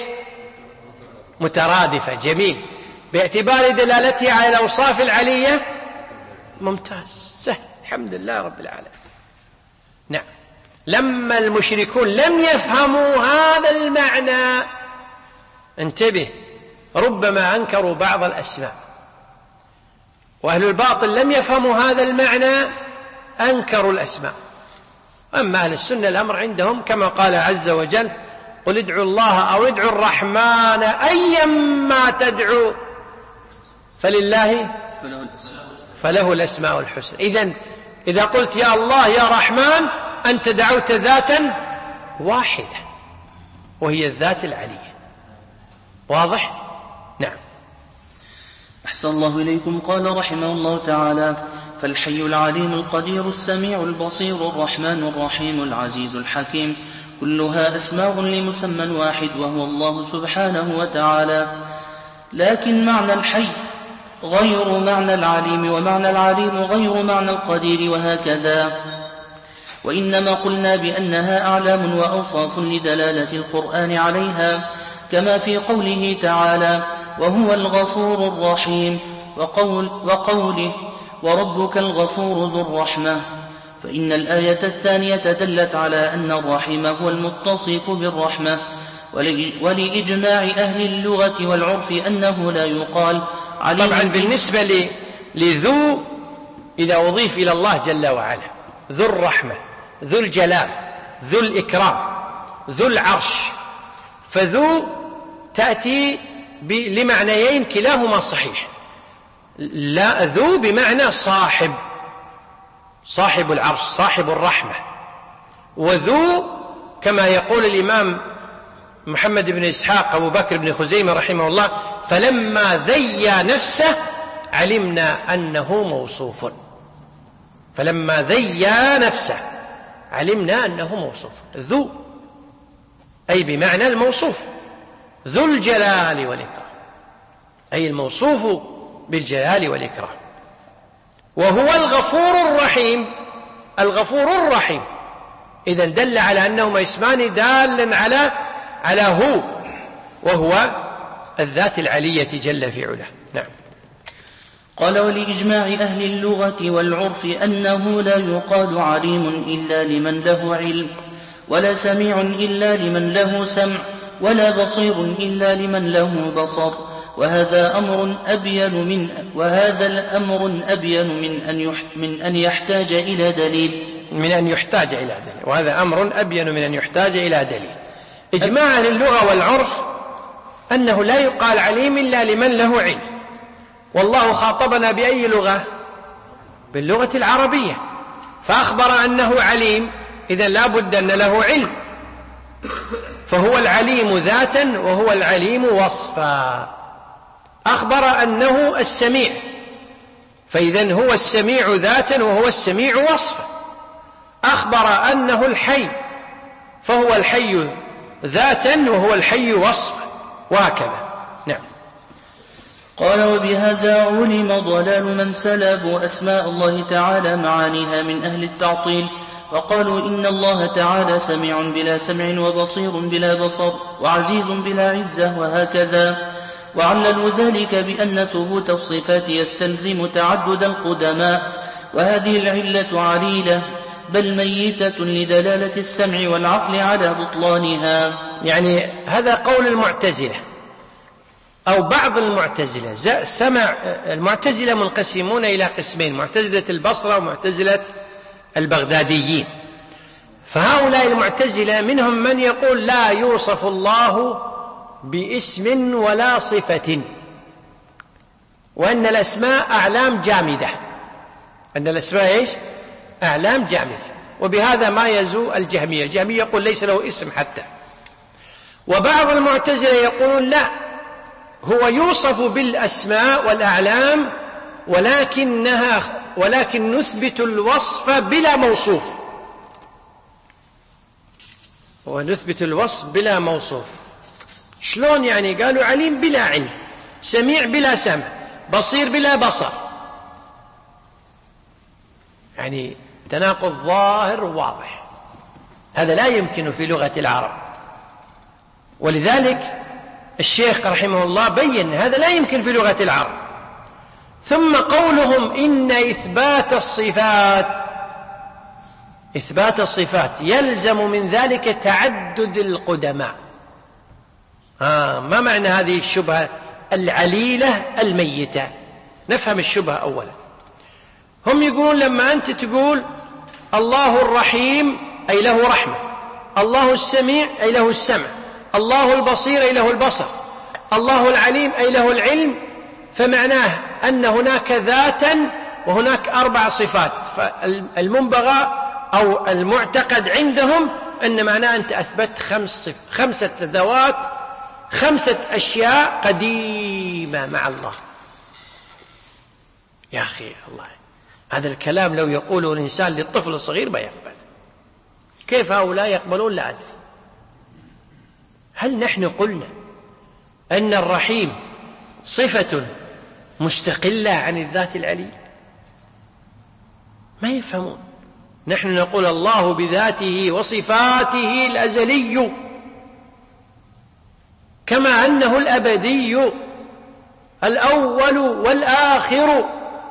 مترادفة. جميل. باعتبار دلالتها على الأوصاف العلية ممتاز، سهل، الحمد لله رب العالمين. نعم. لما المشركون لم يفهموا هذا المعنى، انتبه، ربما أنكروا بعض الأسماء، وأهل الباطل لم يفهموا هذا المعنى أنكروا الأسماء. أما أهل السنة الأمر عندهم كما قال عز وجل: قل ادعوا الله أو ادعوا الرحمن أيما تدعوا فلله فله الأسماء الحسنى. إذن إذا قلت يا الله يا رحمن أنت دعوت ذاتا واحدة وهي الذات العلية. واضح؟ نعم. أحسن الله إليكم. قال رحمه الله تعالى: فالحي العليم القدير السميع البصير الرحمن الرحيم العزيز الحكيم كلها أسماء لمسمى واحد وهو الله سبحانه وتعالى، لكن معنى الحي غير معنى العليم، ومعنى العليم غير معنى القدير، وهكذا. وإنما قلنا بأنها أعلام وأوصاف لدلالة القرآن عليها، كما في قوله تعالى: وهو الغفور الرحيم، وقول وقوله: وربك الغفور ذو الرحمة. فإن الآية الثانية دلت على أن الرحيم هو المتصف بالرحمة، ولإجماع أهل اللغة والعرف أنه لا يقال عليم. طبعا بالنسبة لذو إذا أضيف إلى الله جل وعلا، ذو الرحمة، ذو الجلال، ذو الإكرام، ذو العرش، فذو تأتي لمعنيين كلاهما صحيح. لا، ذو بمعنى صاحب، صاحب العرش، صاحب الرحمة. وذو كما يقول الإمام محمد بن إسحاق أبو بكر بن خزيمة رحمه الله: فلما ذي نفسه علمنا أنه موصوف. فلما ذي نفسه علمنا أنه موصوف. ذو أي بمعنى الموصوف، ذو الجلال والإكرام أي الموصوف بالجلال والإكرام. وهو الغفور الرحيم، الغفور الرحيم. إذن دل على أنهما اسمان دال على على هو، وهو الذات العلية جل في علاه. نعم. قال: ولإجماع أهل اللغة والعرف أنه لا يقال عليم إلا لمن له علم، ولا سميع إلا لمن له سمع، ولا بصير إلا لمن له بصر. وهذا أمر أبين من وهذا الأمر أبين من أن من أن يحتاج إلى دليل من أن يحتاج إلى دليل وهذا أمر أبين من أن يحتاج إلى دليل. إجماع أهل اللغة والعرف أنه لا يقال عليم إلا لمن له علم. والله خاطبنا بأي لغة؟ باللغة العربية، فأخبر أنه عليم، إذن لا بد أن له علم. فهو العليم ذاتا وهو العليم وصفا. أخبر أنه السميع، فإذن هو السميع ذاتا وهو السميع وصفا. أخبر أنه الحي، فهو الحي ذاتا وهو الحي وصفا، وهكذا. نعم. قال: وبهذا علم ضلال من سلبوا أسماء الله تعالى معانيها من أهل التعطيل، وقالوا إن الله تعالى سميع بلا سمع، وبصير بلا بصر، وعزيز بلا عزة، وهكذا. وعللوا ذلك بأن ثبوت الصفات يستلزم تعدد القدماء، وهذه العلة عليلة بل ميتة لدلالة السمع والعقل على بطلانها. يعني هذا قول المعتزلة أو بعض المعتزلة. سمع المعتزلة منقسمون إلى قسمين: معتزلة البصرة ومعتزلة البغداديين. فهؤلاء المعتزلة منهم من يقول لا يوصف الله باسم ولا صفة، وأن الأسماء أعلام جامدة، أن الأسماء إيش؟ أعلام جامدة. وبهذا ما يزو الجهمية. الجهمية يقول ليس له اسم حتى. وبعض المعتزلة يقولون لا، هو يوصف بالأسماء والأعلام ولكنها ولكن نثبت الوصف بلا موصوف، ونثبت الوصف بلا موصوف. شلون يعني؟ قالوا عليم بلا علم، سميع بلا سمع، بصير بلا بصر، يعني تناقض ظاهر واضح، هذا لا يمكن في لغة العرب. ولذلك الشيخ رحمه الله بين هذا لا يمكن في لغة العرب. ثم قولهم إن إثبات الصفات إثبات الصفات يلزم من ذلك تعدد القدماء. آه ما معنى هذه الشبهة العليلة الميتة؟ نفهم الشبهة أولا. هم يقولون لما أنت تقول الله الرحيم أي له رحمة، الله السميع أي له السمع، الله البصير أي له البصر، الله العليم أي له العلم، فمعناه أن هناك ذاتا وهناك أربع صفات. فالمنبغى أو المعتقد عندهم أن معناه أنت أثبت خمس صف خمسة ذوات، خمسة أشياء قديمة مع الله. يا أخي الله، هذا الكلام لو يقوله الإنسان للطفل الصغير ما يقبل. كيف هؤلاء يقبلون؟ لا أدري. هل نحن قلنا أن الرحيم صفة مستقلة عن الذات العلي؟ ما يفهمون. نحن نقول الله بذاته وصفاته الأزلي، كما أنه الأبدي الأول والآخر.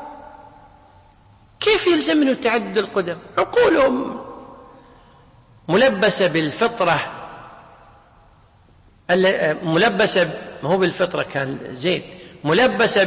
كيف يلزم منه تعدد القدم؟ عقولهم ملبسة بالفطرة، ملبسة ما هو بالفطرة كان زين، ملبسة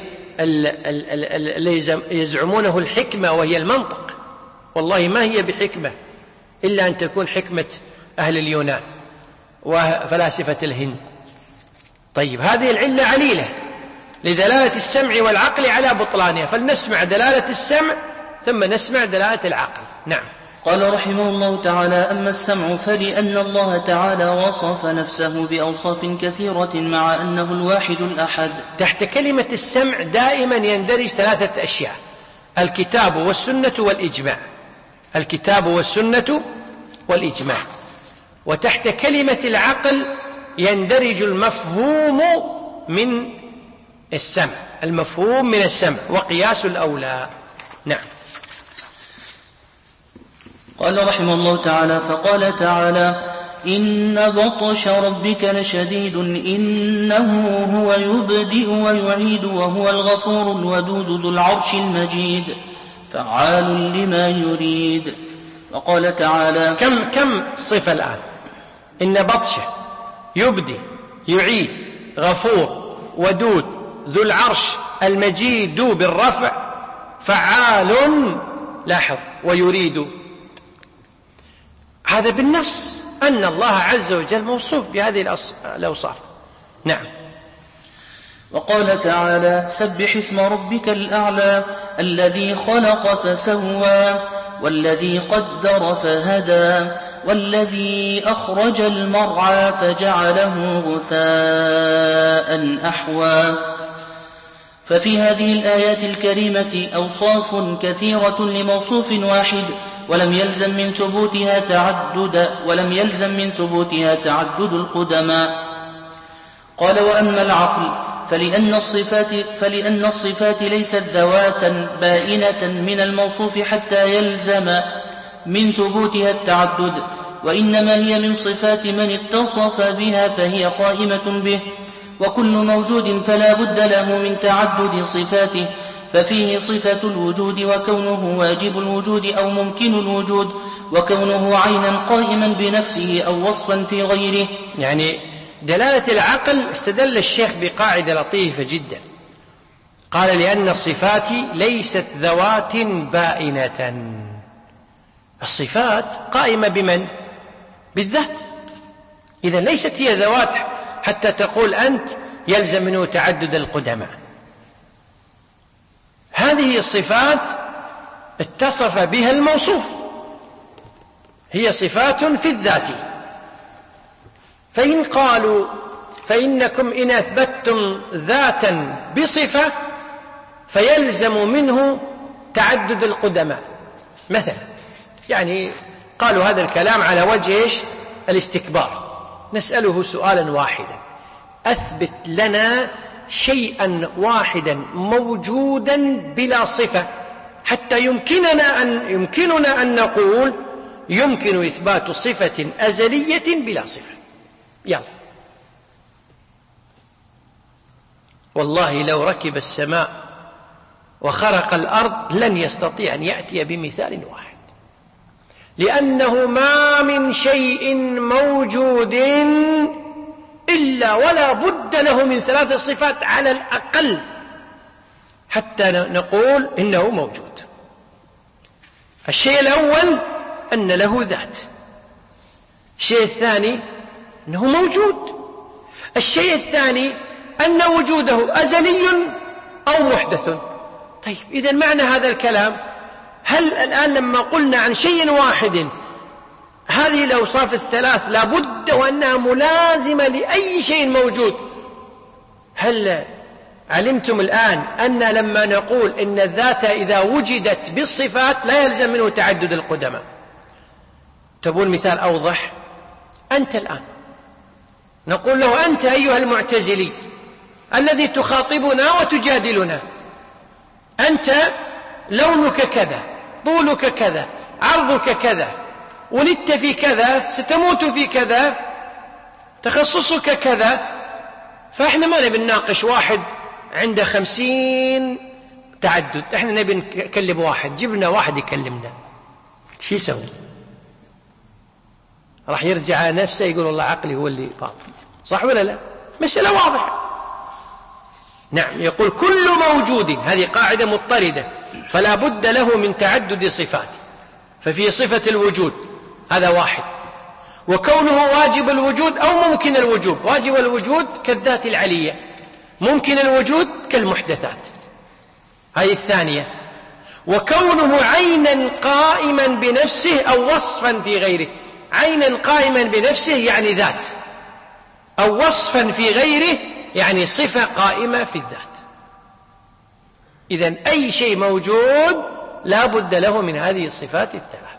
باللي يزعمونه الحكمة وهي المنطق. والله ما هي بحكمة إلا أن تكون حكمة أهل اليونان وفلاسفة الهند. طيب هذه العلة عليلة لدلالة السمع والعقل على بطلانها، فلنسمع دلالة السمع ثم نسمع دلالة العقل. نعم. قال رحمه الله تعالى: أما السمع فلأن الله تعالى وصف نفسه بأوصاف كثيرة مع أنه الواحد الأحد. تحت كلمة السمع دائما يندرج ثلاثة أشياء: الكتاب والسنة والإجماع، الكتاب والسنة والإجماع. وتحت كلمة العقل يندرج المفهوم من السمع، المفهوم من السمع وقياس الأولى. نعم. قال رحمه الله تعالى: فقال تعالى: إن بطش ربك لشديد إنه هو يبدئ ويعيد وهو الغفور الودود ذو العرش المجيد فعال لما يريد. وقال تعالى: كم كم صفة الآن؟ إن بطشه، يبدي، يعيد، غفور، ودود، ذو العرش المجيد بالرفع، فعال، لاحظ، ويريد. هذا بالنص أن الله عز وجل موصوف بهذه الأوصاف. نعم. وقال تعالى: سبح اسم ربك الأعلى الذي خلق فسوى والذي قدر فهدى والذي أخرج المرعى فجعله غثاء أحوى. ففي هذه الآيات الكريمة أوصاف كثيرة لموصوف واحد، ولم يلزم من ثبوتها تعدد ولم يلزم من ثبوتها تعدد القدماء. قال: وأما العقل فلأن الصفات فلأن الصفات ليست ذواتا بائنة من الموصوف حتى يلزم من ثبوتها التعدد، وإنما هي من صفات من اتصف بها فهي قائمة به، وكل موجود فلا بد له من تعدد صفاته، ففيه صفة الوجود وكونه واجب الوجود أو ممكن الوجود، وكونه عينا قائما بنفسه أو وصفا في غيره. يعني دلالة العقل استدل الشيخ بقاعدة لطيفة جدا، قال: لأن الصفات ليست ذوات بائنة. الصفات قائمة بمن؟ بالذات. إذن ليست هي ذوات حتى تقول أنت يلزم منه تعدد القدماء. هذه الصفات اتصف بها الموصوف، هي صفات في الذات. فإن قالوا فإنكم إن أثبتتم ذاتا بصفة فيلزم منه تعدد القدماء مثلا، يعني قالوا هذا الكلام على وجه إيش؟ الاستكبار. نسأله سؤالا واحدا: أثبت لنا شيئا واحدا موجودا بلا صفة حتى يمكننا أن, يمكننا أن نقول يمكن إثبات صفة أزلية بلا صفة. يلا. والله لو ركب السماء وخرق الأرض لن يستطيع أن يأتي بمثال واحد، لأنه ما من شيء موجود إلا ولا بد له من ثلاث صفات على الأقل حتى نقول إنه موجود. الشيء الأول أن له ذات، الشيء الثاني أنه موجود، الشيء الثاني أن وجوده أزلي أو محدث. طيب إذن معنى هذا الكلام، هل الآن لما قلنا عن شيء واحد هذه الأوصاف الثلاث لابد وأنها ملازمة لأي شيء موجود، هل علمتم الآن أن لما نقول إن الذات إذا وجدت بالصفات لا يلزم منه تعدد القدماء؟ تبون مثال أوضح؟ أنت الآن نقول له: أنت أيها المعتزلي الذي تخاطبنا وتجادلنا، أنت لونك كذا، طولك كذا، عرضك كذا، ولدت في كذا، ستموت في كذا، تخصصك كذا. فإحنا ما نبي نناقش واحد عنده خمسين تعدد، إحنا نبي نكلم واحد، جبنا واحد يكلمنا، شو يسوي؟ راح يرجع على نفسه يقول والله عقلي هو اللي باطل، صح ولا لا؟ مسألة واضحة. نعم، يقول كل موجود، هذه قاعدة مضطردة، فلا بد له من تعدد صفات. ففي صفة الوجود هذا واحد، وكونه واجب الوجود أو ممكن الوجود. واجب الوجود كالذات العلية، ممكن الوجود كالمحدثات، هذه الثانية. وكونه عينا قائما بنفسه أو وصفا في غيره. عينا قائما بنفسه يعني ذات، أو وصفا في غيره يعني صفة قائمة في الذات. إذن أي شيء موجود لا بد له من هذه الصفات الثلاث: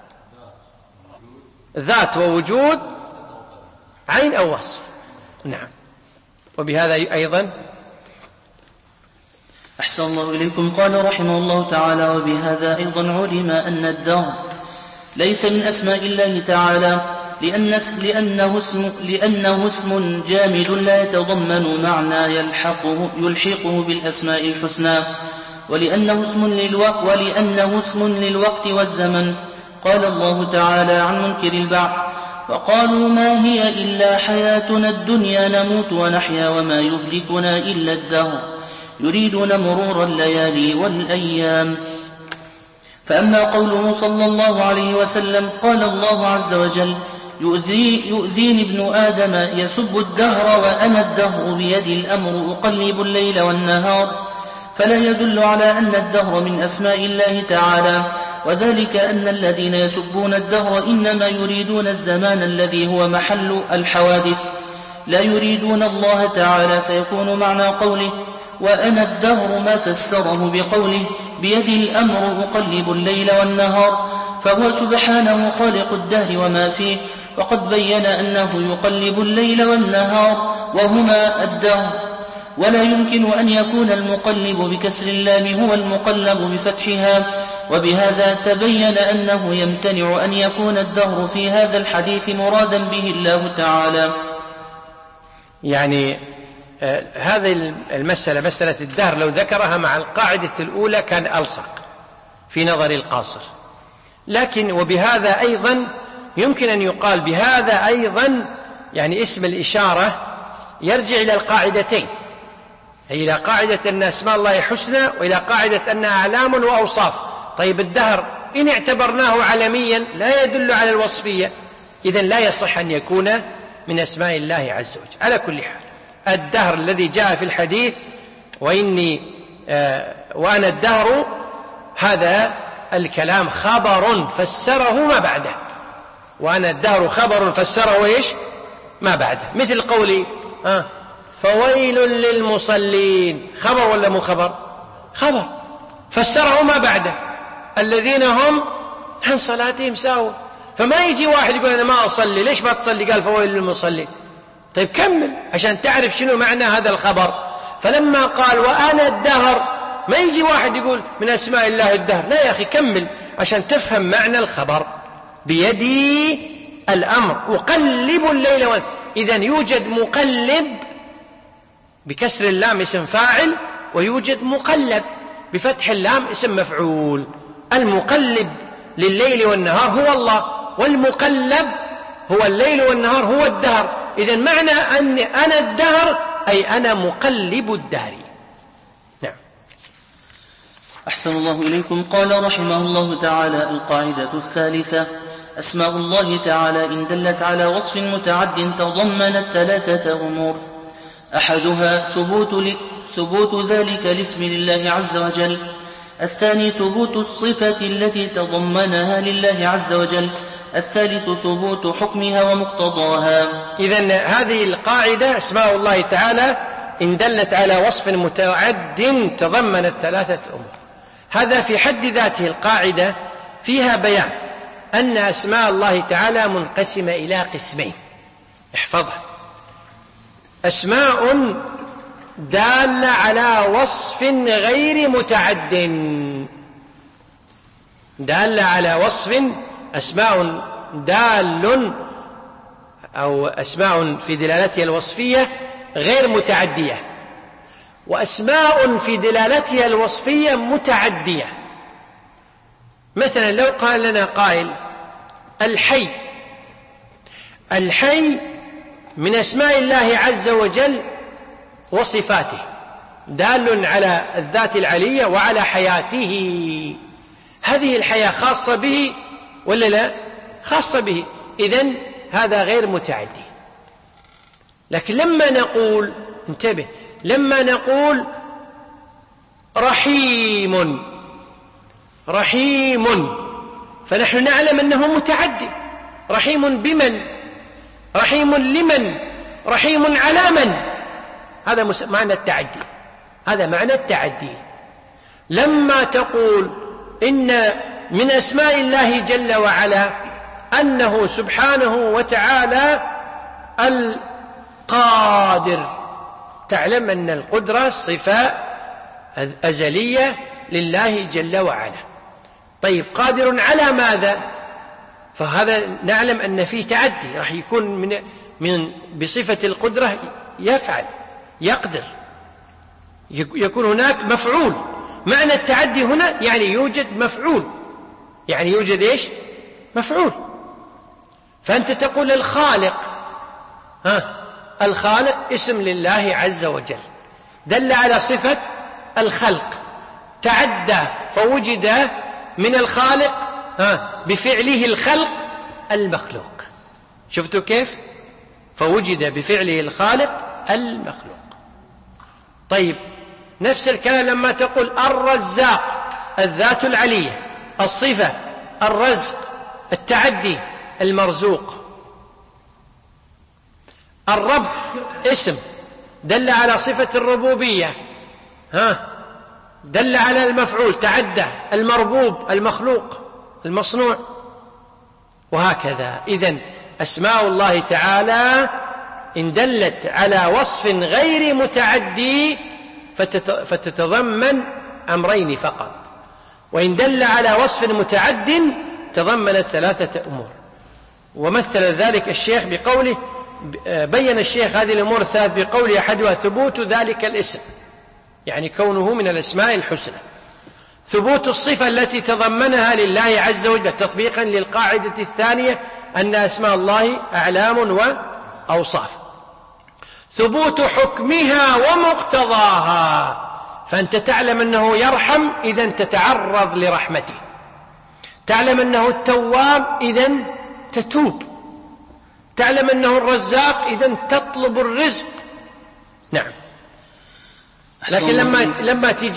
ذات ووجود عين أو وصف. نعم. وبهذا أيضا أحسن الله إليكم. قال رحمه الله تعالى: وبهذا أيضا علم أن الدهر ليس من أسماء الله تعالى، لأن لأنه اسم, لأنه اسم جامد لا يتضمن معنى يلحقه, يلحقه بالأسماء الحسنى، ولأنه اسم, للوقت ولأنه اسم للوقت والزمن. قال الله تعالى عن منكر البعث: وقالوا ما هي إلا حياتنا الدنيا نموت ونحيا وما يهلكنا إلا الدهر يريدون مرور الليالي والأيام. فأما قوله صلى الله عليه وسلم: قال الله عز وجل: يؤذي يؤذيني ابن آدم يسب الدهر وأنا الدهر بيدي الأمر أقلب الليل والنهار، فلا يدل على أن الدهر من أسماء الله تعالى، وذلك أن الذين يسبون الدهر إنما يريدون الزمان الذي هو محل الحوادث، لا يريدون الله تعالى. فيكون معنى قوله وأنا الدهر ما فسره بقوله بيدي الأمر أقلب الليل والنهار، فهو سبحانه خالق الدهر وما فيه، وقد بين أنه يقلب الليل والنهار وهما الدهر. ولا يمكن أن يكون المقلب بكسر اللام هو المقلب بفتحها، وبهذا تبين أنه يمتنع أن يكون الدهر في هذا الحديث مرادا به الله تعالى. يعني آه هذه المسألة، مسألة الدهر، لو ذكرها مع القاعدة الأولى كان ألصق في نظر القاصر، لكن وبهذا أيضا يمكن أن يقال بهذا أيضا، يعني اسم الإشارة يرجع إلى القاعدتين، هي إلى قاعدة أن أسماء الله حسنى وإلى قاعدة أنها أعلام وأوصاف. طيب الدهر إن اعتبرناه علميا لا يدل على الوصفية، إذن لا يصح أن يكون من أسماء الله عز وجل. على كل حال الدهر الذي جاء في الحديث وإني آه وأنا الدهر هذا الكلام خبر فسره ما بعده، وأنا الدهر خبر فسره إيش ما بعده. مثل قولي آه فويل للمصلين، خبر ولا مو خبر؟ خبر فسره ما بعده، الذين هم عن صلاتهم ساهون. فما يجي واحد يقول أنا ما أصلي، ليش ما تصلي؟ قال فويل للمصلين. طيب كمل عشان تعرف شنو معنى هذا الخبر. فلما قال وأنا الدهر، ما يجي واحد يقول من أسماء الله الدهر، لا يا أخي كمل عشان تفهم معنى الخبر. بيدي الأمر أقلب الليل والنهار. إذن يوجد مقلب بكسر اللام اسم فاعل، ويوجد مقلب بفتح اللام اسم مفعول. المقلب لليل والنهار هو الله، والمقلب هو الليل والنهار هو الدهر. إذن معنى أن أنا الدهر أي أنا مقلب الدهر. نعم. أحسن الله إليكم. قال رحمه الله تعالى: القاعدة الثالثة: أسماء الله تعالى إن دلت على وصف متعد تضمنت ثلاثة أمور: أحدها ثبوت, ل... ثبوت ذلك الاسم لله عز وجل، الثاني ثبوت الصفة التي تضمنها لله عز وجل، الثالث ثبوت حكمها ومقتضاها. إذن هذه القاعدة أسماء الله تعالى إن دلت على وصف متعد تضمنت ثلاثة أمور. هذا في حد ذاته القاعدة فيها بيان أن أسماء الله تعالى منقسمة إلى قسمين. احفظها: أسماء دالة على وصف غير متعد، دالة على وصف، أسماء دال أو أسماء في دلالتها الوصفية غير متعدية، وأسماء في دلالتها الوصفية متعدية. مثلا لو قال لنا قائل الحي، الحي من أسماء الله عز وجل وصفاته، دال على الذات العلية وعلى حياته. هذه الحياة خاصة به ولا لا؟ خاصة به، إذن هذا غير متعدي. لكن لما نقول، انتبه، لما نقول رحيم، رحيم، فنحن نعلم أنه متعدي. رحيم بمن؟ رحيم لمن؟ رحيم على من؟ هذا معنى التعدي، هذا معنى التعدي. لما تقول إن من أسماء الله جل وعلا أنه سبحانه وتعالى القادر، تعلم أن القدرة صفة أزلية لله جل وعلا. طيب قادر على ماذا؟ فهذا نعلم أن فيه تعدي، راح يكون من, من بصفة القدرة يفعل، يقدر، يكون هناك مفعول. معنى التعدي هنا يعني يوجد مفعول، يعني يوجد إيش؟ مفعول. فأنت تقول الخالق، ها، الخالق اسم لله عز وجل دل على صفة الخلق، تعدى فوجد من الخالق ها بفعله الخلق المخلوق. شفتوا كيف؟ فوجد بفعله الخالق المخلوق. طيب نفس الكلام لما تقول الرزاق، الذات العلية، الصفة الرزق، التعدي المرزوق. الرب اسم دل على صفة الربوبية، ها، دل على المفعول، تعدى، المربوب، المخلوق، المصنوع، وهكذا. إذن أسماء الله تعالى إن دلت على وصف غير متعدي فتتضمن أمرين فقط، وإن دل على وصف متعد تضمنت ثلاثة أمور. ومثل ذلك الشيخ بقوله، بين الشيخ هذه الأمور الثلاث بقوله: أحدها ثبوت ذلك الاسم، يعني كونه من الأسماء الحسنى. ثبوت الصفة التي تضمنها لله عز وجل تطبيقا للقاعدة الثانية أن أسماء الله أعلام وأوصاف. ثبوت حكمها ومقتضاها، فأنت تعلم أنه يرحم إذن تتعرض لرحمته، تعلم أنه التواب إذن تتوب، تعلم أنه الرزاق إذن تطلب الرزق. نعم. لكن لما, لما تيجي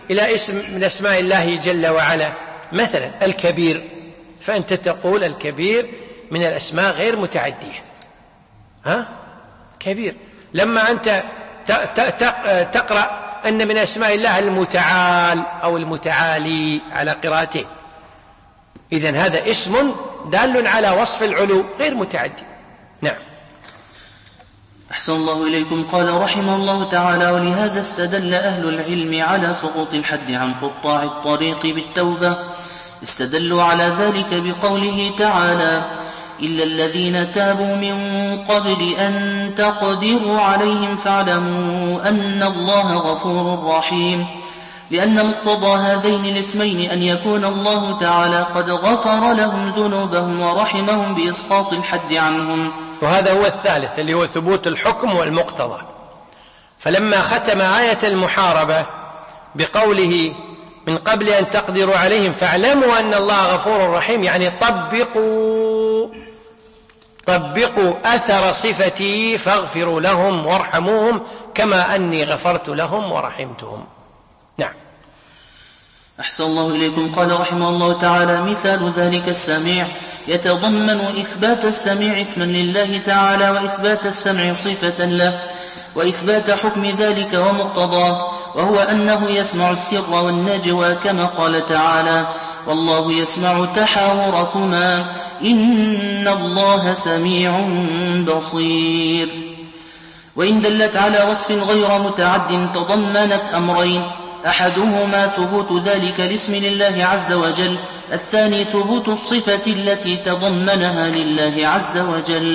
إلى اسم من أسماء الله جل وعلا، مثلا الكبير، فأنت تقول الكبير من الأسماء غير متعدية، ها كبير. لما أنت تقرأ أن من أسماء الله المتعال أو المتعالي على قراءته، إذن هذا اسم دال على وصف العلو غير متعدي. نعم. أحسن الله إليكم. قال رحمه الله تعالى: ولهذا استدل أهل العلم على سقوط الحد عن قطاع الطريق بالتوبة، استدلوا على ذلك بقوله تعالى: إلا الذين تابوا من قبل أن تقدروا عليهم فاعلموا أن الله غفور رحيم، لأن مقتضى هذين الاسمين أن يكون الله تعالى قد غفر لهم ذنوبهم ورحمهم بإسقاط الحد عنهم. وهذا هو الثالث اللي هو ثبوت الحكم والمقتضى. فلما ختم آية المحاربة بقوله من قبل أن تقدروا عليهم فاعلموا أن الله غفور رحيم، يعني طبقوا طبقوا أثر صفتي فاغفروا لهم وارحموهم كما أني غفرت لهم ورحمتهم. نعم. أحسن الله إليكم. قال رحمه الله تعالى: مثال ذلك السميع يتضمن إثبات السميع اسما لله تعالى، وإثبات السمع صفة له، وإثبات حكم ذلك ومقتضاه، وهو أنه يسمع السر والنجوى، كما قال تعالى: والله يسمع تحاوركما إن الله سميع بصير. وإن دلت على وصف غير متعد تضمنت أمرين: أحدهما ثبوت ذلك الاسم لله عز وجل، الثاني ثبوت الصفة التي تضمنها لله عز وجل.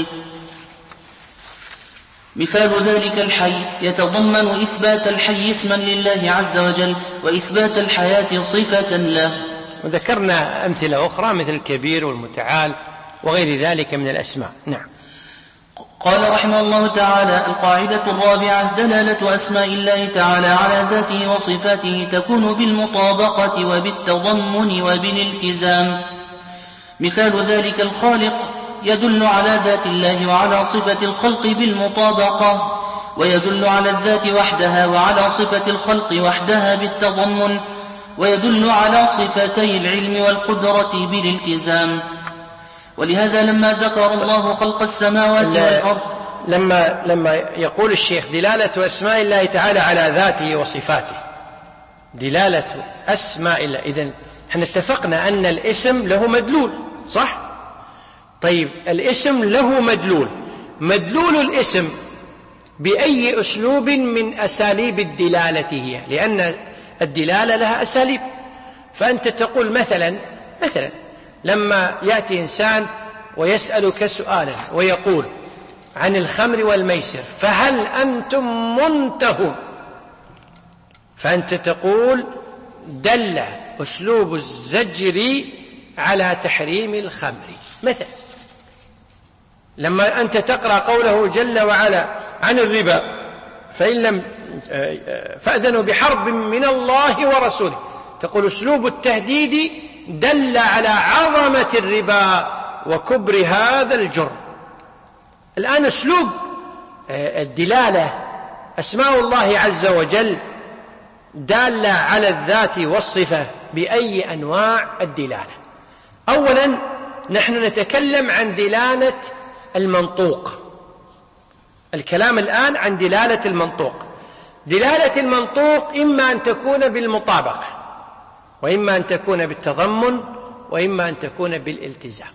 مثال ذلك الحي يتضمن إثبات الحي اسما لله عز وجل، وإثبات الحياة صفة له. وذكرنا أمثلة أخرى مثل الكبير والمتعال وغير ذلك من الأسماء. نعم. قال رحمه الله تعالى: القاعدة الرابعة: دلالة أسماء الله تعالى على ذاته وصفاته تكون بالمطابقة وبالتضمن وبالالتزام. مثال ذلك الخالق يدل على ذات الله وعلى صفة الخلق بالمطابقة، ويدل على الذات وحدها وعلى صفة الخلق وحدها بالتضمن، ويدل على صفتي العلم والقدرة بالالتزام. ولهذا لما ذكر الله خلق السماوات والأرض، لما, لما يقول الشيخ دلالة أسماء الله تعالى على ذاته وصفاته، دلالة أسماء الله، إذن احنا اتفقنا أن الاسم له مدلول، صح؟ طيب الاسم له مدلول، مدلول الاسم بأي أسلوب من أساليب الدلالة هي، لأن الدلالة لها أساليب. فأنت تقول مثلا مثلا لما يأتي إنسان ويسألك سؤالا ويقول عن الخمر والميسر فهل أنتم منتهون، فأنت تقول دل أسلوب الزجر على تحريم الخمر. مثلا لما أنت تقرأ قوله جل وعلا عن الربا فإن لم فأذنوا بحرب من الله ورسوله، تقول أسلوب التهديد دل على عظمة الربا وكبر هذا الجرم. الآن أسلوب الدلالة أسماء الله عز وجل دالة على الذات والصفة بأي أنواع الدلالة. أولا نحن نتكلم عن دلالة المنطوق، الكلام الآن عن دلالة المنطوق. دلالة المنطوق إما أن تكون بالمطابقة، وإما أن تكون بالتضمن، وإما أن تكون بالالتزام.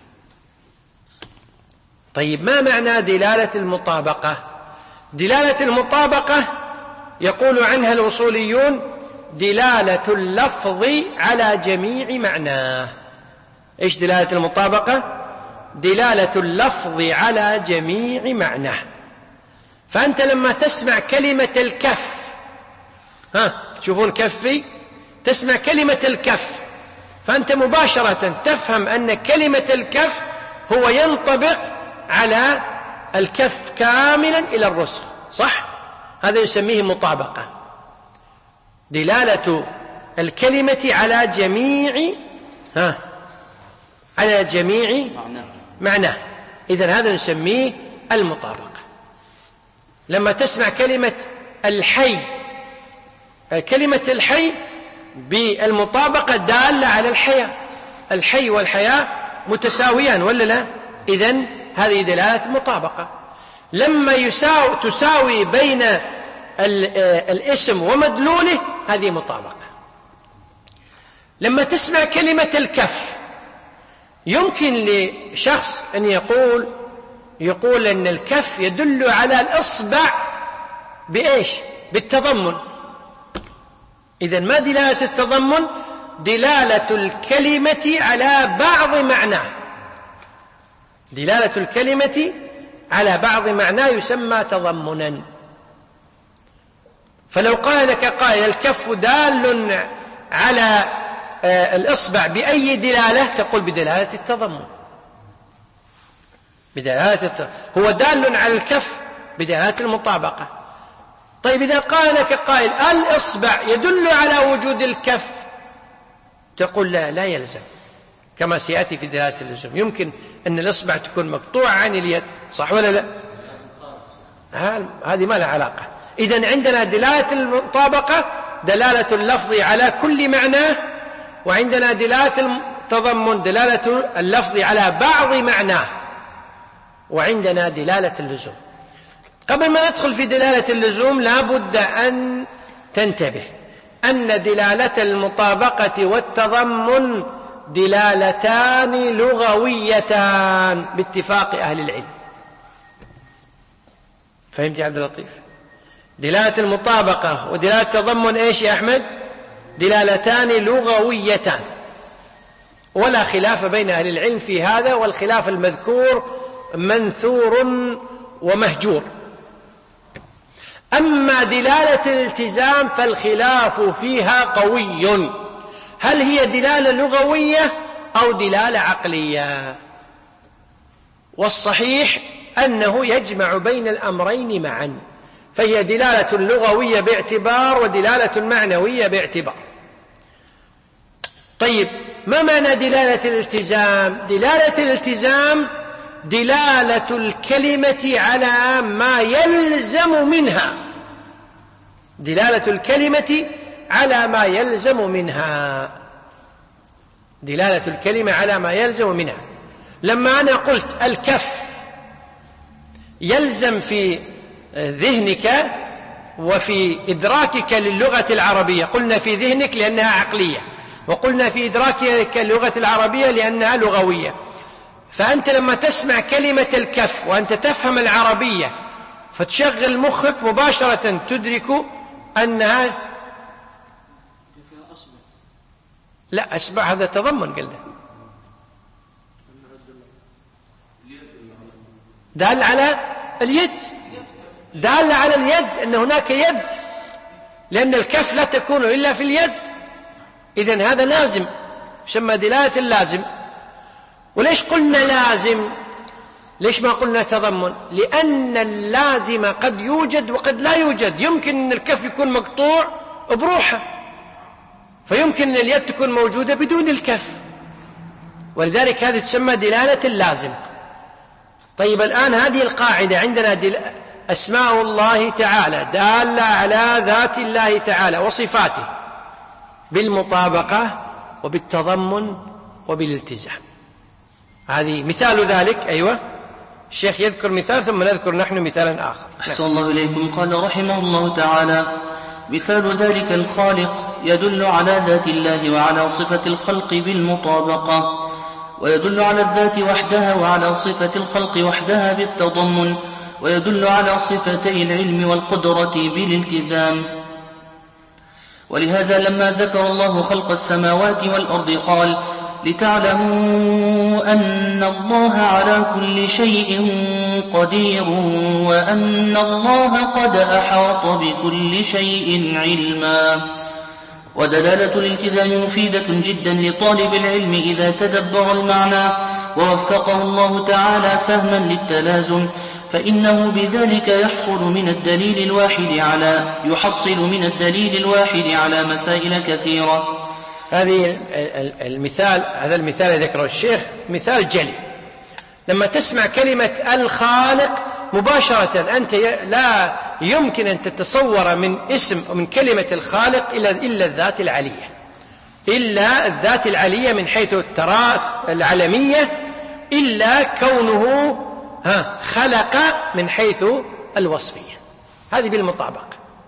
طيب ما معنى دلالة المطابقة؟ دلالة المطابقة يقول عنها الوصوليون دلالة اللفظ على جميع معناه. إيش دلالة المطابقة؟ دلالة اللفظ على جميع معناه. فأنت لما تسمع كلمة الكف، ها تشوفون كفي، تسمع كلمة الكف، فأنت مباشرة تفهم أن كلمة الكف هو ينطبق على الكف كاملا إلى الرسغ، صح؟ هذا يسميه مطابقة، دلالة الكلمة على جميع ها على جميع معناه. إذن هذا نسميه المطابقة. لما تسمع كلمة الحي، كلمة الحي بالمطابقة دالة على الحياة، الحي والحياة متساويان ولا لا؟ إذن هذه دلالة مطابقة. لما يساوي تساوي بين الاسم ومدلوله هذه مطابقة. لما تسمع كلمة الكف يمكن لشخص أن يقول يقول أن الكف يدل على الإصبع بإيش؟ بالتضمن. إذن ما دلالة التضمن؟ دلالة الكلمة على بعض معناه، دلالة الكلمة على بعض معناه يسمى تضمنا. فلو قال لك قائل الكف دال على الإصبع بأي دلالة؟ تقول بدلالة التضمن، بدلالة التضمن. هو دال على الكف بدلالة المطابقة. طيب إذا قال لك قائل الإصبع يدل على وجود الكف، تقول لا لا يلزم، كما سيأتي في دلالة اللزوم. يمكن أن الإصبع تكون مقطوعة عن اليد، صح ولا لا؟ هذه ما لها علاقة. إذن عندنا دلالة المطابقة دلالة اللفظ على كل معناه، وعندنا دلالة التضمن دلالة اللفظ على بعض معناه، وعندنا دلالة اللزوم. قبل ما ندخل في دلالة اللزوم لا بد أن تنتبه أن دلالة المطابقة والتضمن دلالتان لغويتان باتفاق أهل العلم. فهمت يا عبد اللطيف؟ دلالة المطابقة ودلالة التضمن إيش يا أحمد؟ دلالتان لغويتان، ولا خلاف بين أهل العلم في هذا، والخلاف المذكور منثور ومهجور. أما دلالة الالتزام فالخلاف فيها قوي، هل هي دلالة لغوية أو دلالة عقلية؟ والصحيح أنه يجمع بين الأمرين معا، فهي دلالة لغوية باعتبار ودلالة معنوية باعتبار. طيب ما معنى دلالة الالتزام؟ دلالة الالتزام دلالة الكلمة على ما يلزم منها، دلالة الكلمة على ما يلزم منها، دلالة الكلمة على ما يلزم منها. لما أنا قلت الكف يلزم في ذهنك وفي إدراكك للغة العربية، قلنا في ذهنك لأنها عقلية، وقلنا في إدراكك للغة العربية لأنها لغوية. فأنت لما تسمع كلمة الكف وأنت تفهم العربية فتشغل مخك مباشرة تدرك أنها لا أصبع، هذا تضمن قلنا دال على اليد، دال على اليد أن هناك يد، لأن الكف لا تكون إلا في اليد. إذن هذا لازم، يسمى دلالة اللازم. وليش قلنا لازم؟ ليش ما قلنا تضمن؟ لأن اللازم قد يوجد وقد لا يوجد. يمكن أن الكف يكون مقطوع بروحه، فيمكن أن اليد تكون موجودة بدون الكف، ولذلك هذه تسمى دلالة اللازم. طيب الآن هذه القاعدة عندنا دل... أسماء الله تعالى دالة على ذات الله تعالى وصفاته بالمطابقة وبالتضمن وبالالتزام. هذه مثال ذلك. أيوة الشيخ يذكر مثال ثم نذكر نحن مثالا آخر. أحسن الله إليكم. قال رحمه الله تعالى: مثال ذلك الخالق يدل على ذات الله وعلى صفة الخلق بالمطابقة، ويدل على الذات وحدها وعلى صفة الخلق وحدها بالتضمن، ويدل على صفتي العلم والقدرة بالالتزام. ولهذا لما ذكر الله خلق السماوات والأرض قال: لتعلموا أن الله على كل شيء قدير وأن الله قد أحاط بكل شيء علما. ودلالة الالتزام مفيدة جدا لطالب العلم إذا تدبر المعنى ووفقه الله تعالى فهما للتلازم، فإنه بذلك يحصل من الدليل الواحد على يحصل من الدليل الواحد على مسائل كثيرة. هذه المثال هذا المثال الذي ذكره الشيخ مثال جلي. لما تسمع كلمة الخالق مباشرة أنت لا يمكن أن تتصور من اسم ومن كلمة الخالق إلا الذات العلية، إلا الذات العلية من حيث التراث العلمية، إلا كونه ها خلق من حيث الوصفية، هذه بالمطابقة.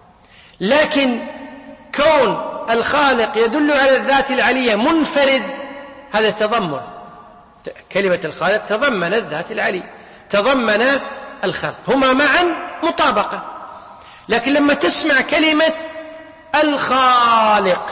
لكن كون الخالق يدل على الذات العلية منفرد، هذا تضمن. كلمة الخالق تضمن الذات العلية، تضمن الخلق، هما معا مطابقة. لكن لما تسمع كلمة الخالق،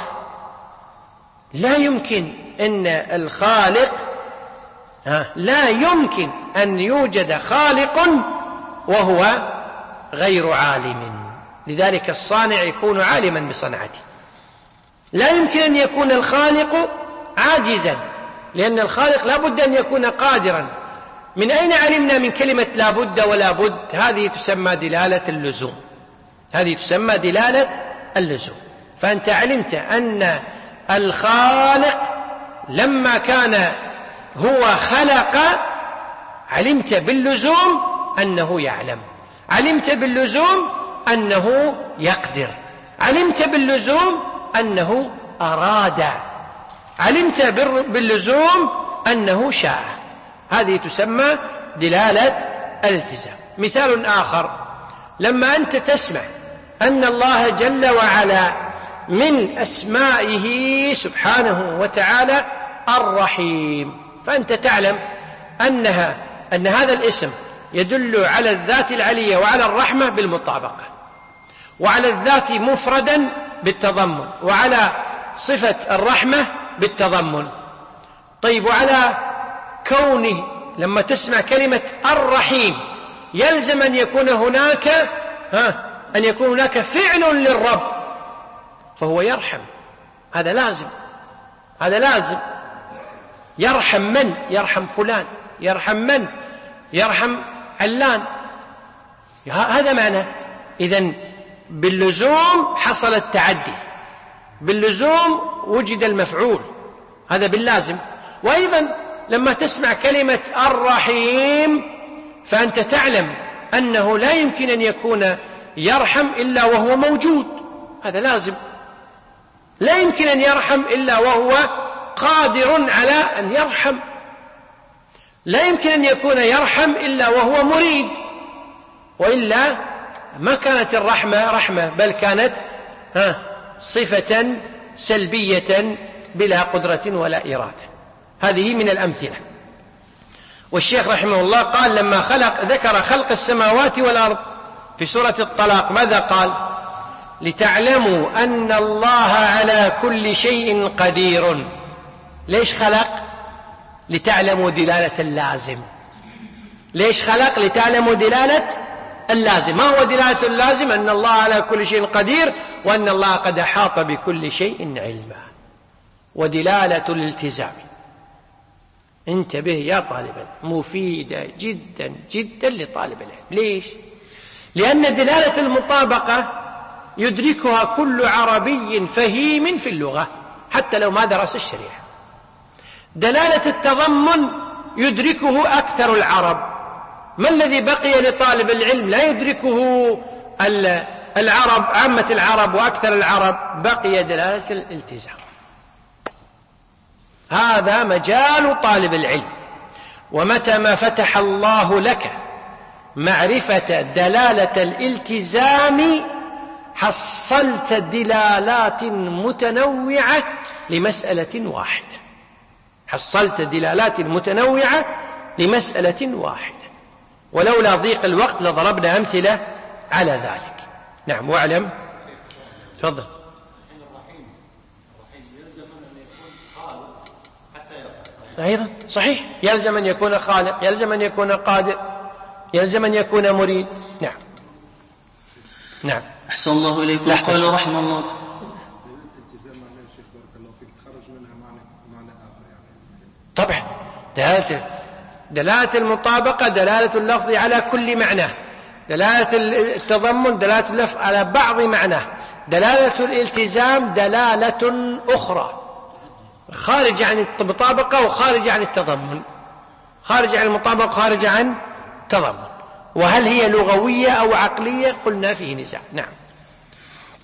لا يمكن أن الخالق ها لا يمكن أن يوجد خالق وهو غير عالم. لذلك الصانع يكون عالما بصنعته. لا يمكن أن يكون الخالق عاجزا، لأن الخالق لا بد أن يكون قادرا. من أين علمنا من كلمة لا بد ولا بد؟ هذه تسمى دلالة اللزوم، هذه تسمى دلالة اللزوم. فأنت علمت أن الخالق لما كان هو خلق، علمت باللزوم أنه يعلم، علمت باللزوم أنه يقدر، علمت باللزوم أنه أراد، علمت باللزوم أنه شاء. هذه تسمى دلالة الالتزام. مثال آخر، لما أنت تسمع أن الله جل وعلا من أسمائه سبحانه وتعالى الرحيم، فأنت تعلم أنها أن هذا الاسم يدل على الذات العلية وعلى الرحمة بالمطابقة، وعلى الذات مفردا بالتضمن، وعلى صفة الرحمة بالتضمن. طيب، وعلى كونه لما تسمع كلمة الرحيم يلزم أن يكون هناك ها أن يكون هناك فعل للرب، فهو يرحم، هذا لازم، هذا لازم. يرحم من؟ يرحم فلان، يرحم من؟ يرحم علان، هذا معنى. إذن باللزوم حصل التعدي، باللزوم وجد المفعول، هذا باللازم. وأيضا لما تسمع كلمة الرحيم فأنت تعلم أنه لا يمكن أن يكون يرحم إلا وهو موجود، هذا لازم. لا يمكن أن يرحم إلا وهو قادر على أن يرحم. لا يمكن أن يكون يرحم إلا وهو مريد، وإلا ما كانت الرحمة رحمة، بل كانت ها صفة سلبية بلا قدرة ولا إرادة. هذه من الأمثلة. والشيخ رحمه الله قال لما خلق ذكر خلق السماوات والأرض في سورة الطلاق، ماذا قال؟ لتعلموا أن الله على كل شيء قدير. ليش خلق؟ لتعلموا دلالة اللازم. ليش خلق؟ لتعلموا دلالة اللازم. ما هو دلالة اللازم؟ أن الله على كل شيء قدير، وأن الله قد أحاط بكل شيء علما. ودلالة الالتزام، انتبه يا طالب، مفيدة جدا جدا لطالب العلم. ليش؟ لأن دلالة المطابقة يدركها كل عربي فهيم في اللغة حتى لو ما درس الشريعة. دلالة التضمن يدركه أكثر العرب. ما الذي بقي لطالب العلم لا يدركه العرب، عامة العرب وأكثر العرب؟ بقي دلالة الالتزام. هذا مجال طالب العلم. ومتى ما فتح الله لك معرفة دلالة الالتزام حصلت دلالات متنوعة لمسألة واحدة، حصلت دلالات متنوعة لمسألة واحدة. ولولا ضيق الوقت لضربنا أمثلة على ذلك. نعم، واعلم. تفضل. أيضا صحيح، يلزم أن يكون خالق، يلزم أن يكون قادر، يلزم أن يكون مريد. نعم نعم. أحسن الله إليكم. قال رحمه الله طبعا دلالة دلالة المطابقة دلالة اللفظ على كل معنى، دلالة التضمن دلالة اللفظ على بعض معناه، دلالة الالتزام دلالة أخرى خارج عن المطابقة وخارج عن التضمن، خارج عن المطابقة وخارج عن التضمن. وهل هي لغوية أو عقلية؟ قلنا فيه نزاع. نعم.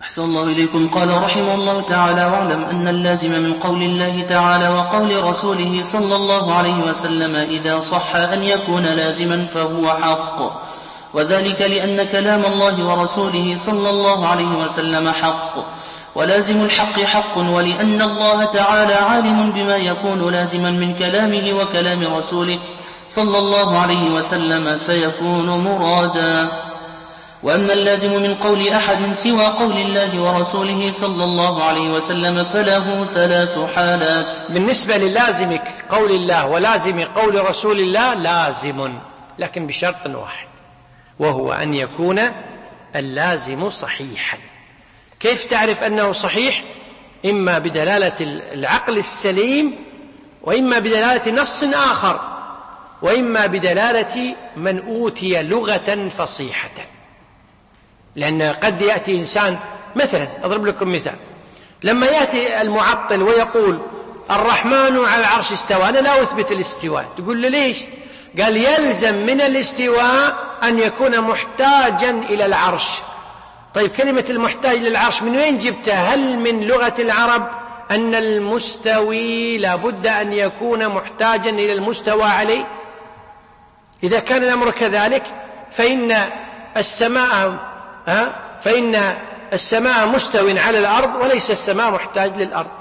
أحسن الله إليكم. قال رحمه الله تعالى: واعلم أن اللازم من قول الله تعالى وقول رسوله صلى الله عليه وسلم إذا صح أن يكون لازما فهو حق، وذلك لأن كلام الله ورسوله صلى الله عليه وسلم حق، ولازم الحق حق، ولأن الله تعالى عالم بما يكون لازما من كلامه وكلام رسوله صلى الله عليه وسلم فيكون مرادا. وأما اللازم من قول أحد سوى قول الله ورسوله صلى الله عليه وسلم فله ثلاث حالات. بالنسبة للازم قول الله ولازم قول رسول الله لازم، لكن بشرط واحد، وهو أن يكون اللازم صحيحا. كيف تعرف أنه صحيح؟ إما بدلالة العقل السليم، وإما بدلالة نص آخر، وإما بدلالة من أوتي لغة فصيحة. لأن قد يأتي إنسان، مثلا أضرب لكم مثال، لما يأتي المعطل ويقول الرحمن على العرش استوى، أنا لا أثبت الاستواء، تقول لي ليش؟ قال يلزم من الاستواء أن يكون محتاجا إلى العرش. طيب كلمة المحتاج للعرش من وين جبتها؟ هل من لغة العرب أن المستوي لابد أن يكون محتاجا إلى المستوى عليه؟ إذا كان الأمر كذلك فإن السماء ها فإن السماء مستو على الأرض، وليس السماء محتاج للأرض.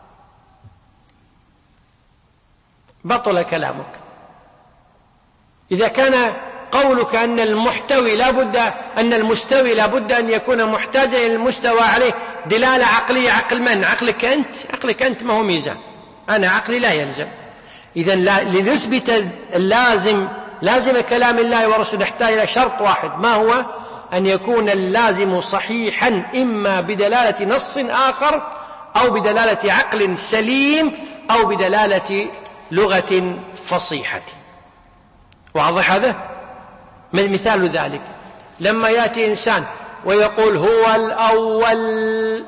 بطل كلامك. إذا كان قولك أن المحتوي لابد أن المستوي لابد أن يكون محتاجا إلى المستوى عليه دلالة عقلية، عقل من؟ عقلك أنت؟ عقلك أنت ما هو ميزان، أنا عقلي لا يلزم. إذن لنثبت اللازم لازم كلام الله ورسوله نحتاج إلى شرط واحد، ما هو؟ أن يكون اللازم صحيحا، إما بدلالة نص آخر أو بدلالة عقل سليم أو بدلالة لغة فصيحة. واضح هذا؟ مثال ذلك لما يأتي إنسان ويقول هو الأول،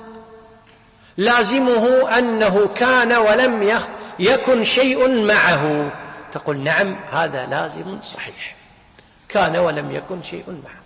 لازمه أنه كان ولم يكن شيء معه، تقول نعم هذا لازم صحيح، كان ولم يكن شيء معه.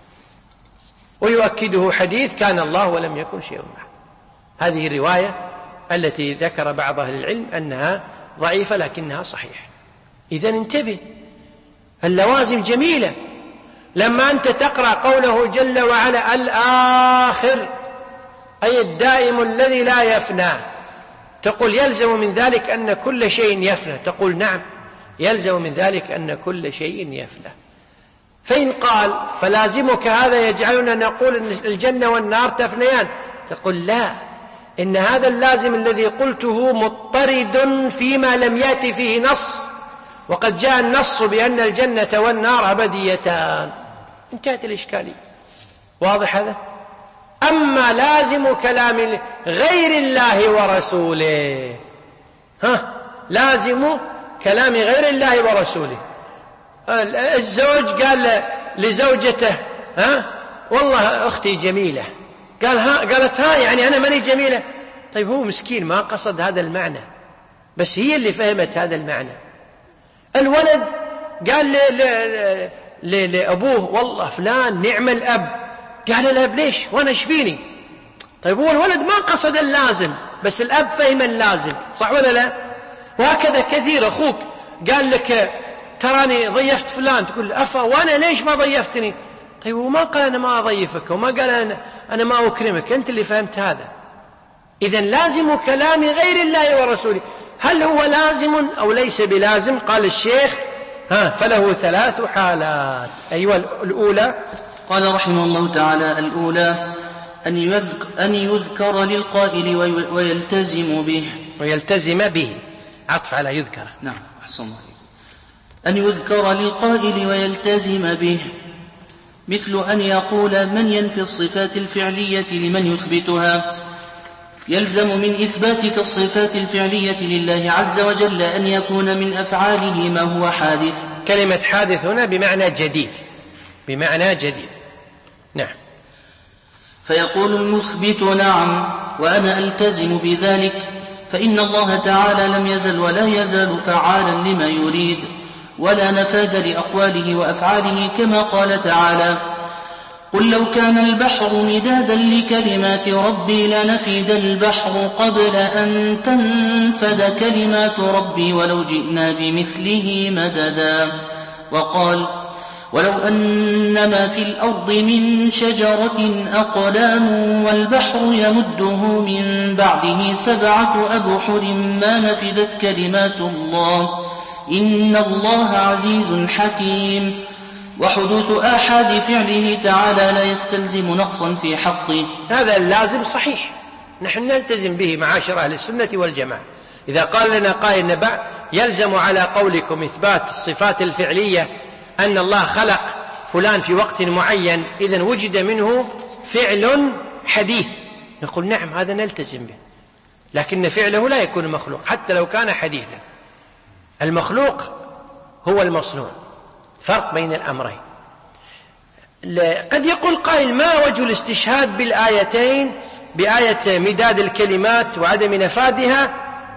ويؤكده حديث كان الله ولم يكن شيء معه. هذه الرواية التي ذكر بعض أهل العلم أنها ضعيفة لكنها صحيحة. إذن انتبه، اللوازم جميلة. لما أنت تقرأ قوله جل وعلا الآخر، أي الدائم الذي لا يفنى، تقول يلزم من ذلك أن كل شيء يفنى، تقول نعم يلزم من ذلك أن كل شيء يفنى. فإن قال فلازمك هذا يجعلنا نقول أن الجنة والنار تفنيان، تقول لا، إن هذا اللازم الذي قلته مضطرد فيما لم يأتي فيه نص، وقد جاء النص بأن الجنة والنار أبديتان، انتهت الإشكالية. واضح هذا؟ أما لازم كلام غير الله ورسوله، ها لازم كلام غير الله ورسوله. الزوج قال لزوجته ها والله أختي جميلة، قال ها قالت ها يعني أنا ماني جميلة. طيب هو مسكين ما قصد هذا المعنى، بس هي اللي فهمت هذا المعنى. الولد قال لأبوه والله فلان نعم الأب، قال الأب ليش وأنا ايش فيني؟ طيب هو الولد ما قصد اللازم، بس الأب فهم اللازم، صح ولا لا؟ وهكذا كثير. أخوك قال لك تراني ضيفت فلان، تقول أفا وأنا ليش ما ضيفتني؟ طيب هو ما قال أنا ما أضيفك، وما قال أنا, أنا ما أكرمك، أنت اللي فهمت هذا. إذن لازم كلام غير الله ورسوله، هل هو لازم أو ليس بلازم؟ قال الشيخ ها فله ثلاث حالات. أيوة الأولى، قال رحمه الله تعالى: الأولى أن يذكر, أن يذكر للقائل ويلتزم به ويلتزم به عطف على يذكر. نعم أحسن الله. أن يذكر للقائل ويلتزم به، مثل أن يقول من ينفي الصفات الفعلية لمن يثبتها، يلزم من إثباتك الصفات الفعلية لله عز وجل أن يكون من أفعاله ما هو حادث. كلمة حادث هنا بمعنى جديد، بمعنى جديد. نعم. فيقول المثبت نعم وأنا ألتزم بذلك، فإن الله تعالى لم يزل ولا يزال فعالا لما يريد، ولا نفاد لأقواله وأفعاله، كما قال تعالى: قل لو كان البحر مدادا لكلمات ربي لنفد البحر قبل أن تنفد كلمات ربي ولو جئنا بمثله مددا. وقال ولو أن ما في الأرض من شجرة أقلام والبحر يمده من بعده سبعة أبحر ما نفدت كلمات الله إن الله عزيز حكيم. وحدوث آحاد فعله تعالى لا يستلزم نقصا في حقه. هذا اللازم صحيح، نحن نلتزم به معاشر أهل السنة والجماعة. إذا قال لنا قائل نبع يلزم على قولكم إثبات الصفات الفعلية أن الله خلق فلان في وقت معين إذن وجد منه فعل حديث، نقول نعم هذا نلتزم به، لكن فعله لا يكون مخلوق حتى لو كان حديثا. المخلوق هو المصنوع، فرق بين الأمرين. قد يقول قائل ما وجه الاستشهاد بالآيتين، بآية مداد الكلمات وعدم نفادها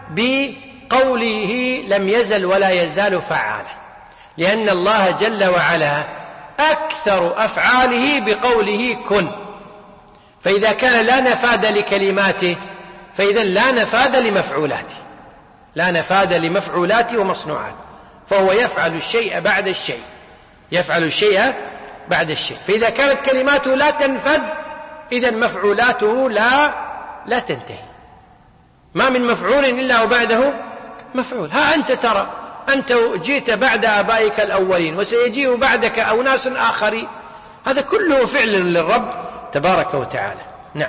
بقوله لم يزل ولا يزال فعالا؟ لأن الله جل وعلا أكثر أفعاله بقوله كن، فإذا كان لا نفاد لكلماته فإذا لا نفاد لمفعولاته، لا نفاد لمفعولاته ومصنوعاته، فهو يفعل الشيء بعد الشيء، يفعل الشيء بعد الشيء. فإذا كانت كلماته لا تنفد إذن مفعولاته لا لا تنتهي. ما من مفعول إلا وبعده مفعول. ها أنت ترى أنت جئت بعد آبائك الأولين وسيجيء بعدك أناس آخرين، هذا كله فعل للرب تبارك وتعالى. نعم.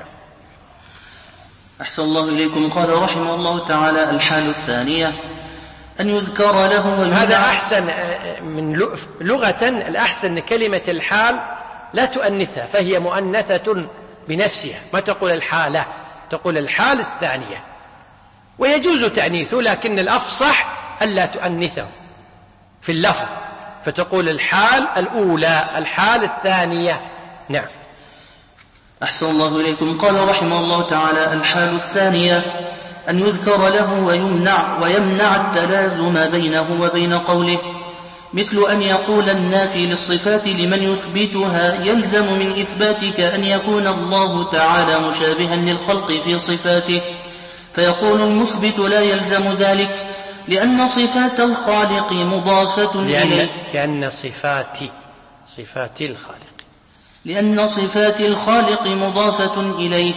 أحسن الله إليكم. قال رحمه الله تعالى الحال الثانية أن يذكر له. هذا أحسن من لغة، الأحسن كلمة الحال لا تؤنثها، فهي مؤنثة بنفسها، ما تقول الحالة، تقول الحال الثانية، ويجوز تأنيثه لكن الأفصح ألا تؤنثه في اللفظ، فتقول الحال الأولى الحال الثانية. نعم. أحسن الله إليكم. قال رحمه الله تعالى الحال الثانية أن يذكر له ويمنع, ويمنع التلازم بينه وبين قوله، مثل أن يقول النافي للصفات لمن يثبتها يلزم من إثباتك أن يكون الله تعالى مشابها للخلق في صفاته، فيقول المثبت لا يلزم ذلك لأن صفات الخالق مضافة لأن إليه لأن صفات صفات الخالق لأن صفات الخالق مضافة إليه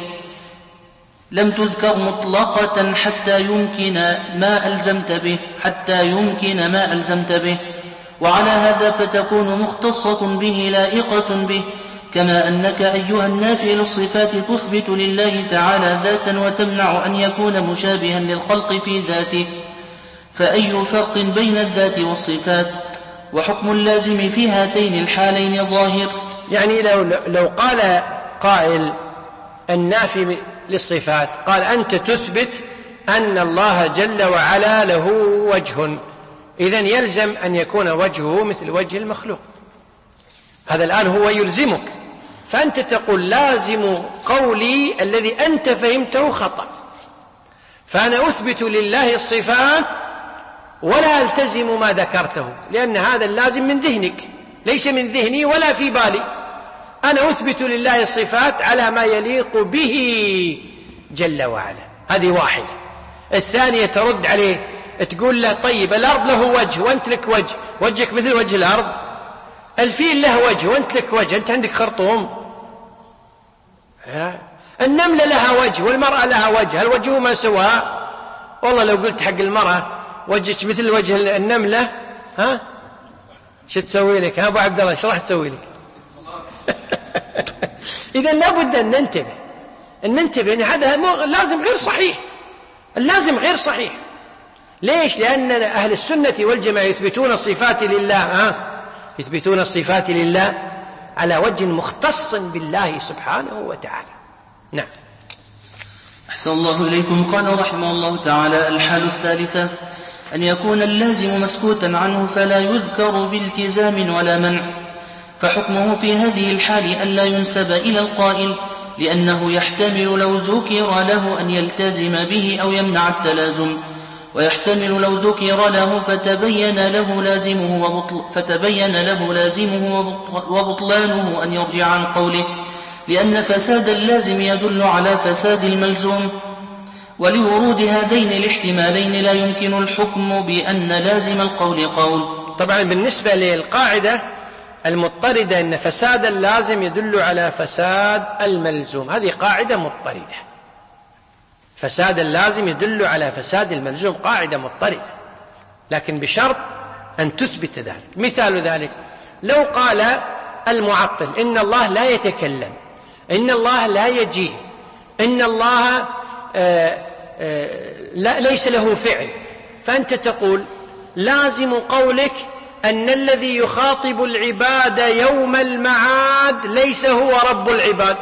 لم تذكر مطلقة حتى يمكن ما ألزمت به حتى يمكن ما ألزمت به، وعلى هذا فتكون مختصة به لائقة به، كما أنك أيها النافي للصفات تثبت لله تعالى ذاتا وتمنع أن يكون مشابها للخلق في ذاته، فأي فرق بين الذات والصفات؟ وحكم اللازم في هاتين الحالين ظاهر. يعني لو, لو قال قائل النافي للصفات قال أنت تثبت أن الله جل وعلا له وجه، إذن يلزم أن يكون وجهه مثل وجه المخلوق، هذا الآن هو يلزمك، فأنت تقول لازم قولي الذي أنت فهمته خطأ، فأنا أثبت لله الصفات ولا ألتزم ما ذكرته، لأن هذا اللازم من ذهنك ليس من ذهني ولا في بالي، أنا أثبت لله الصفات على ما يليق به جل وعلا. هذه واحدة. الثانية ترد عليه تقول له طيب الأرض له وجه وأنت لك وجه، وجهك مثل وجه الأرض، الفيل له وجه وأنت لك وجه، أنت عندك خرطوم، النملة لها وجه والمرأة لها وجه، هل وجههما سواء؟ والله لو قلت حق المرأة وجهك مثل وجه النملة ها شو تسوي لك؟ ها أبو عبد الله شو راح تسوي لك؟ إذا لابد أن ننتبه أن ننتبه أن هذا لازم غير صحيح، اللازم غير صحيح. ليش؟ لأن أهل السنة والجماعة يثبتون الصفات لله ها يثبتون الصفات لله على وجه مختص بالله سبحانه وتعالى. نعم. أحسن الله إليكم. قال رحمه الله تعالى الحال الثالثة أن يكون اللازم مسكوتا عنه فلا يذكر بالتزام ولا منع، فحكمه في هذه الحال ألا ينسب إلى القائل، لأنه يحتمل لو ذكر له أن يلتزم به أو يمنع التلازم، ويحتمل لو ذكر له فتبين له لازمه وبطل فتبين له لازمه وبطلانه أن يرجع عن قوله، لأن فساد اللازم يدل على فساد الملزوم. ولورود هذين الاحتمالين لا يمكن الحكم بأن لازم القول قول. طبعا بالنسبة للقاعدة المضطردة أن فساد اللازم يدل على فساد الملزوم، هذه قاعدة مضطردة. فساد اللازم يدل على فساد الملزوم، قاعدة مضطردة، لكن بشرط أن تثبت ذلك. مثال ذلك لو قال المعطل إن الله لا يتكلم، إن الله لا يجيء، إن الله آآ آآ لا ليس له فعل، فأنت تقول لازم قولك أن الذي يخاطب العباد يوم المعاد ليس هو رب العباد،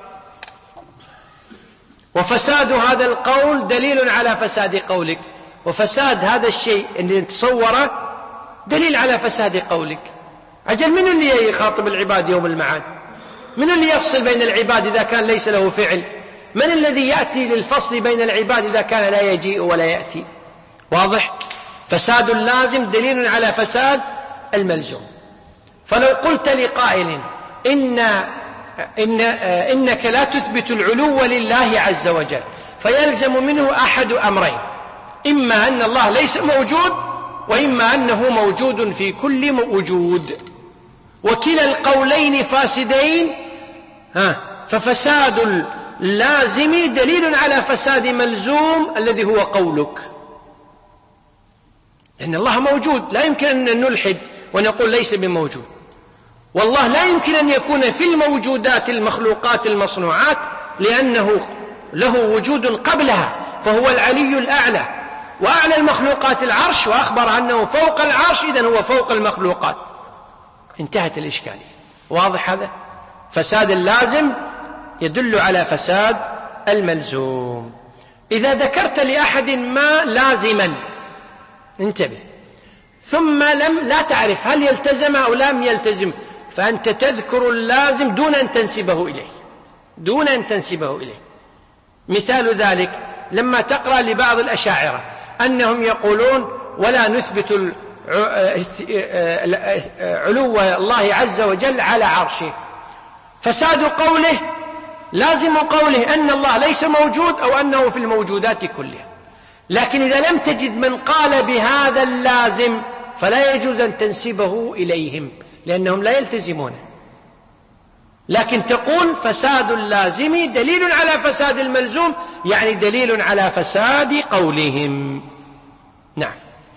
وفساد هذا القول دليل على فساد قولك، وفساد هذا الشيء اللي تصوره دليل على فساد قولك. أجل من اللي يخاطب العباد يوم المعاد؟ من اللي يفصل بين العباد إذا كان ليس له فعل؟ من الذي يأتي للفصل بين العباد إذا كان لا يجيء ولا يأتي؟ واضح؟ فساد اللازم دليل على فساد الملزوم. فلو قلت لقائل إن إن إنك لا تثبت العلو لله عز وجل، فيلزم منه أحد أمرين، إما أن الله ليس موجود، وإما أنه موجود في كل وجود، وكلا القولين فاسدين، ها ففساد اللازم دليل على فساد ملزوم الذي هو قولك، لأن الله موجود، لا يمكن أن نلحد ونقول ليس بموجود. والله لا يمكن أن يكون في الموجودات المخلوقات المصنوعات، لأنه له وجود قبلها، فهو العلي الأعلى، وأعلى المخلوقات العرش، وأخبر أنه فوق العرش، إذن هو فوق المخلوقات. انتهت الإشكالية. واضح هذا؟ فساد اللازم يدل على فساد الملزوم. إذا ذكرت لأحد ما لازما، انتبه، ثم لم لا تعرف هل يلتزم أو لم يلتزم، فأنت تذكر اللازم دون أن تنسبه إليه، دون أن تنسبه إليه. مثال ذلك لما تقرأ لبعض الأشاعرة أنهم يقولون ولا نثبت علو الله عز وجل على عرشه، فساد قوله لازم قوله أن الله ليس موجود أو أنه في الموجودات كلها. لكن إذا لم تجد من قال بهذا اللازم فلا يجوز أن تنسبه إليهم، لأنهم لا يلتزمونه. لكن تقول فساد اللازم دليل على فساد الملزوم، يعني دليل على فساد قولهم. نعم.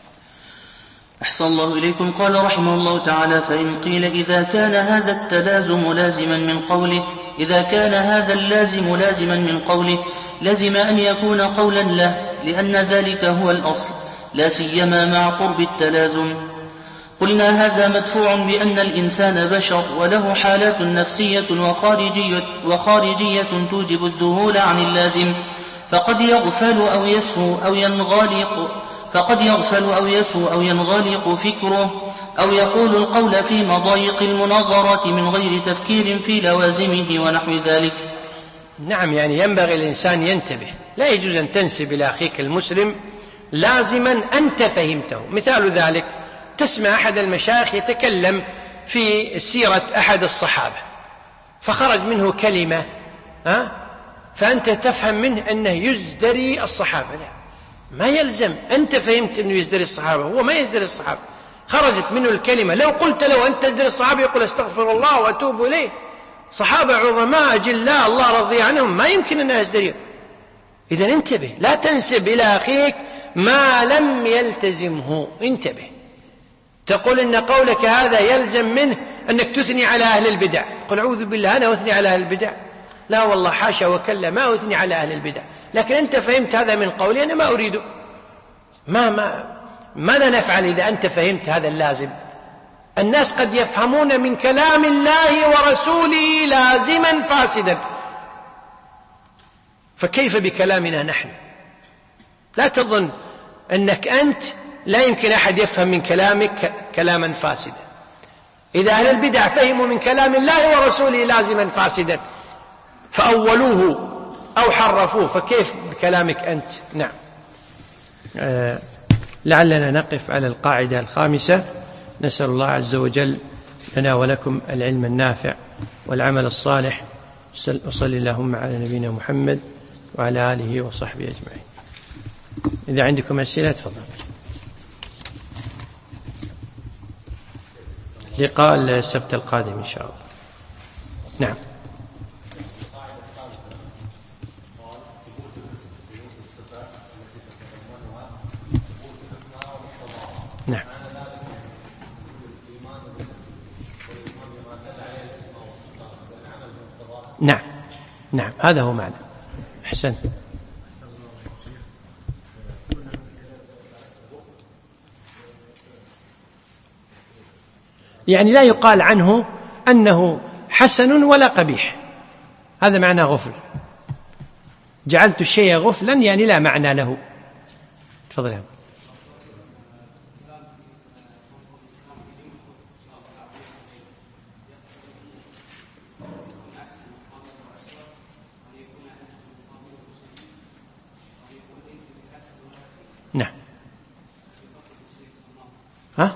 أحسن الله إليكم. قال رحمه الله تعالى: فإن قيل إذا كان هذا التلازم لازما من قوله إذا كان هذا اللازم لازما من قوله لزم أن يكون قولا له، لأن ذلك هو الأصل، لا سيما مع قرب التلازم. قلنا هذا مدفوع بأن الإنسان بشر، وله حالات نفسية وخارجية, وخارجية توجب الذهول عن اللازم، فقد يغفل أو يسهو أو ينغلق فقد يغفل أو يسهو أو ينغلق فكره، أو يقول القول في مضايق المناظرة من غير تفكير في لوازمه ونحو ذلك. نعم، يعني ينبغي الإنسان ينتبه، لا يجوز أن تنسب إلى أخيك المسلم لازما أنت فهمته. مثال ذلك تسمع أحد المشايخ يتكلم في سيرة أحد الصحابة، فخرج منه كلمة ها فأنت تفهم منه أنه يزدري الصحابة. لا، ما يلزم. أنت فهمت أنه يزدري الصحابة، هو ما يزدري الصحابة. خرجت منه الكلمة، لو قلت له أنت تزدري الصحابة يقول استغفر الله وأتوب إليه، صحابة عظماء أجلاء الله رضي عنهم، ما يمكن أن يزدري. إذن انتبه، لا تنسب إلى أخيك ما لم يلتزمه. انتبه، تقول إن قولك هذا يلزم منه أنك تثني على أهل البدع، قل أعوذ بالله أنا أثني على أهل البدع؟ لا والله، حاشا وكلا، ما أثني على أهل البدع. لكن أنت فهمت هذا من قولي، أنا ما أريده. ما ما ماذا نفعل إذا أنت فهمت هذا اللازم؟ الناس قد يفهمون من كلام الله ورسوله لازما فاسدا، فكيف بكلامنا نحن؟ لا تظن أنك أنت لا يمكن أحد يفهم من كلامك كلاما فاسدا. إذا أهل البدع فهموا من كلام الله ورسوله لازما فاسدا فأولوه أو حرفوه، فكيف بكلامك أنت؟ نعم. لعلنا نقف على القاعدة الخامسة. نسأل الله عز وجل لنا ولكم العلم النافع والعمل الصالح. وصل اللهم على نبينا محمد وعلى آله وصحبه أجمعين. إذا عندكم أسئلة تفضل. لقاء السبت القادم إن شاء الله. نعم. نعم. نعم. نعم هذا هو معنى. أحسن. يعني لا يقال عنه أنه حسن ولا قبيح، هذا معنى غفل. جعلت الشيء غفلا يعني لا معنى له. تفضل يا نعم. ها؟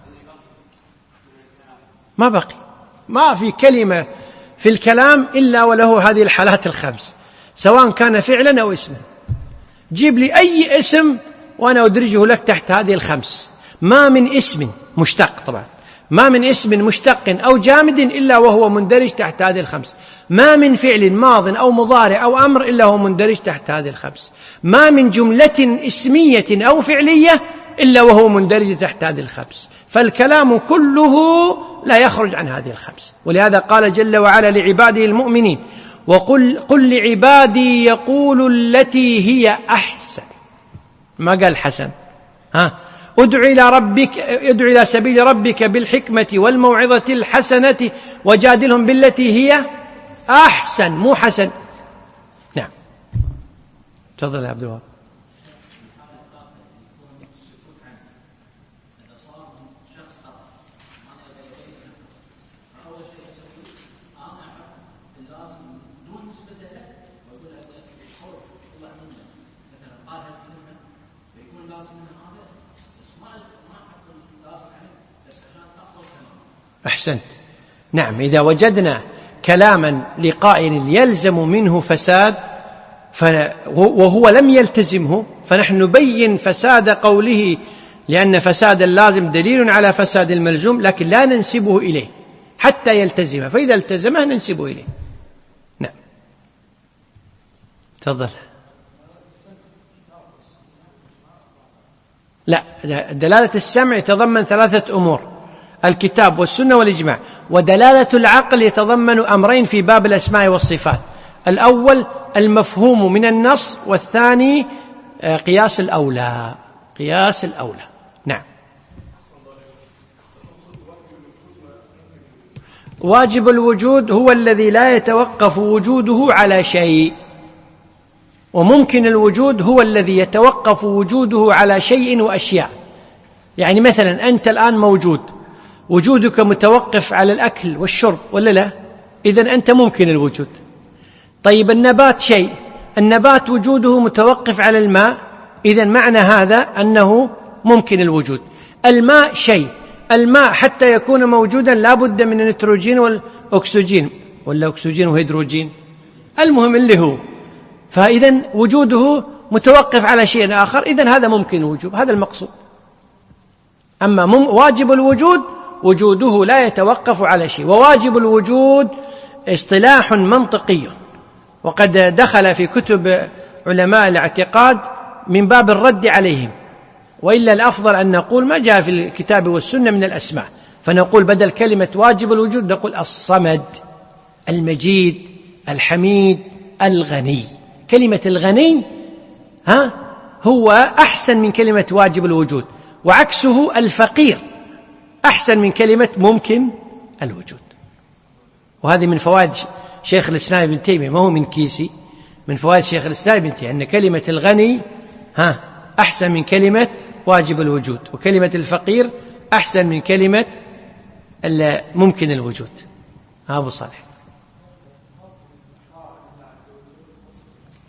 ما بقي، ما في كلمة في الكلام إلا وله هذه الحالات الخمس، سواء كان فعلا أو اسما. جيب لي أي اسم وأنا أدرجه لك تحت هذه الخمس. ما من اسم مشتق، طبعا ما من اسم مشتق أو جامد إلا وهو مندرج تحت هذه الخمس. ما من فعل ماض أو مضارع أو أمر إلا هو مندرج تحت هذه الخمس. ما من جملة اسمية أو فعلية إلا وهو مندرج تحت هذه الخمس. فالكلام كله لا يخرج عن هذه الخمس. ولهذا قال جل وعلا لعباده المؤمنين: وقل قل لعبادي يقولوا التي هي أحسن. ما قال حسن. ها، ادع إلى ربك ادع إلى سبيل ربك بالحكمة والموعظة الحسنة وجادلهم بالتي هي أحسن، مو حسن. نعم. تفضل يا عبد الوهاب. أحسنت. نعم، إذا وجدنا كلاما لقائل يلزم منه فساد وهو لم يلتزمه، فنحن نبين فساد قوله، لأن فساد اللازم دليل على فساد الملزوم، لكن لا ننسبه إليه حتى يلتزمه، فإذا التزمه ننسبه إليه. نعم. تفضل. لا، دلالة السمع يتضمن ثلاثة أمور: الكتاب والسنة والإجماع. ودلالة العقل يتضمن أمرين في باب الأسماء والصفات: الأول المفهوم من النص، والثاني قياس الأولى. قياس الأولى. نعم. واجب الوجود هو الذي لا يتوقف وجوده على شيء، وممكن الوجود هو الذي يتوقف وجوده على شيء وأشياء. يعني مثلا أنت الآن موجود، وجودك متوقف على الأكل والشرب ولا لا؟ إذن أنت ممكن الوجود. طيب النبات شيء، النبات وجوده متوقف على الماء، إذن معنى هذا أنه ممكن الوجود. الماء شيء، الماء حتى يكون موجودا لا بد من النيتروجين والأكسجين، ولا أكسجين وهيدروجين، المهم اللي هو. فإذن وجوده متوقف على شيء آخر، إذن هذا ممكن الوجود، هذا المقصود. أما واجب الوجود وجوده لا يتوقف على شيء. وواجب الوجود اصطلاح منطقي، وقد دخل في كتب علماء الاعتقاد من باب الرد عليهم، وإلا الأفضل أن نقول ما جاء في الكتاب والسنة من الأسماء، فنقول بدل كلمة واجب الوجود نقول الصمد، المجيد، الحميد، الغني. كلمة الغني ها هو أحسن من كلمة واجب الوجود، وعكسه الفقير أحسن من كلمة ممكن الوجود. وهذه من فوائد شيخ الإسلام ابن تيمية، ما هو من كيسي، من فوائد شيخ الإسلام ابن تيمية أن كلمة الغني ها أحسن من كلمة واجب الوجود، وكلمة الفقير أحسن من كلمة ممكن الوجود. أبو صالح.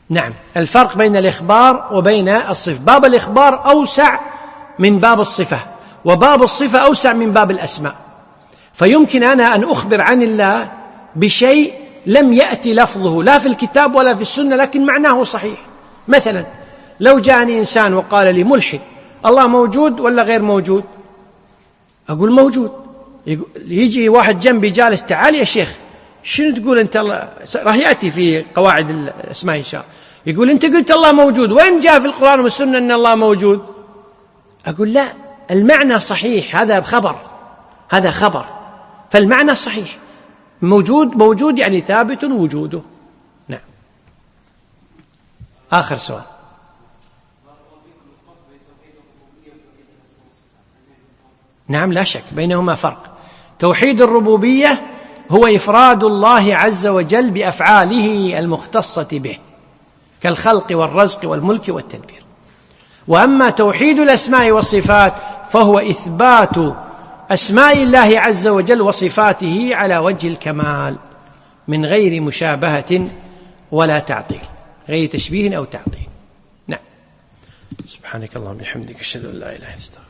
نعم، الفرق بين الإخبار وبين الصفة. باب الإخبار أوسع من باب الصفة، وباب الصفة أوسع من باب الأسماء. فيمكن أنا أن أخبر عن الله بشيء لم يأتي لفظه لا في الكتاب ولا في السنة، لكن معناه صحيح. مثلا لو جاءني إنسان وقال لي ملحد: الله موجود ولا غير موجود؟ أقول موجود. يجي واحد جنبي جالس: تعال يا شيخ، شنو تقول أنت الله؟ راح يأتي في قواعد الأسماء إن شاء الله. يقول: أنت قلت الله موجود، وين جاء في القرآن والسنة أن الله موجود؟ أقول: لا، المعنى صحيح، هذا خبر، هذا خبر، فالمعنى صحيح. موجود موجود يعني ثابت وجوده. نعم. آخر سؤال. نعم، لا شك بينهما فرق. توحيد الربوبية هو إفراد الله عز وجل بأفعاله المختصة به كالخلق والرزق والملك والتدبير. وأما توحيد الأسماء والصفات فهو إثبات أسماء الله عز وجل وصفاته على وجه الكمال من غير مشابهة ولا تعطيل، غير تشبيه أو تعطيل. نعم. سبحانك اللهم وبحمدك، أشهد أن لا إله إلا أنت.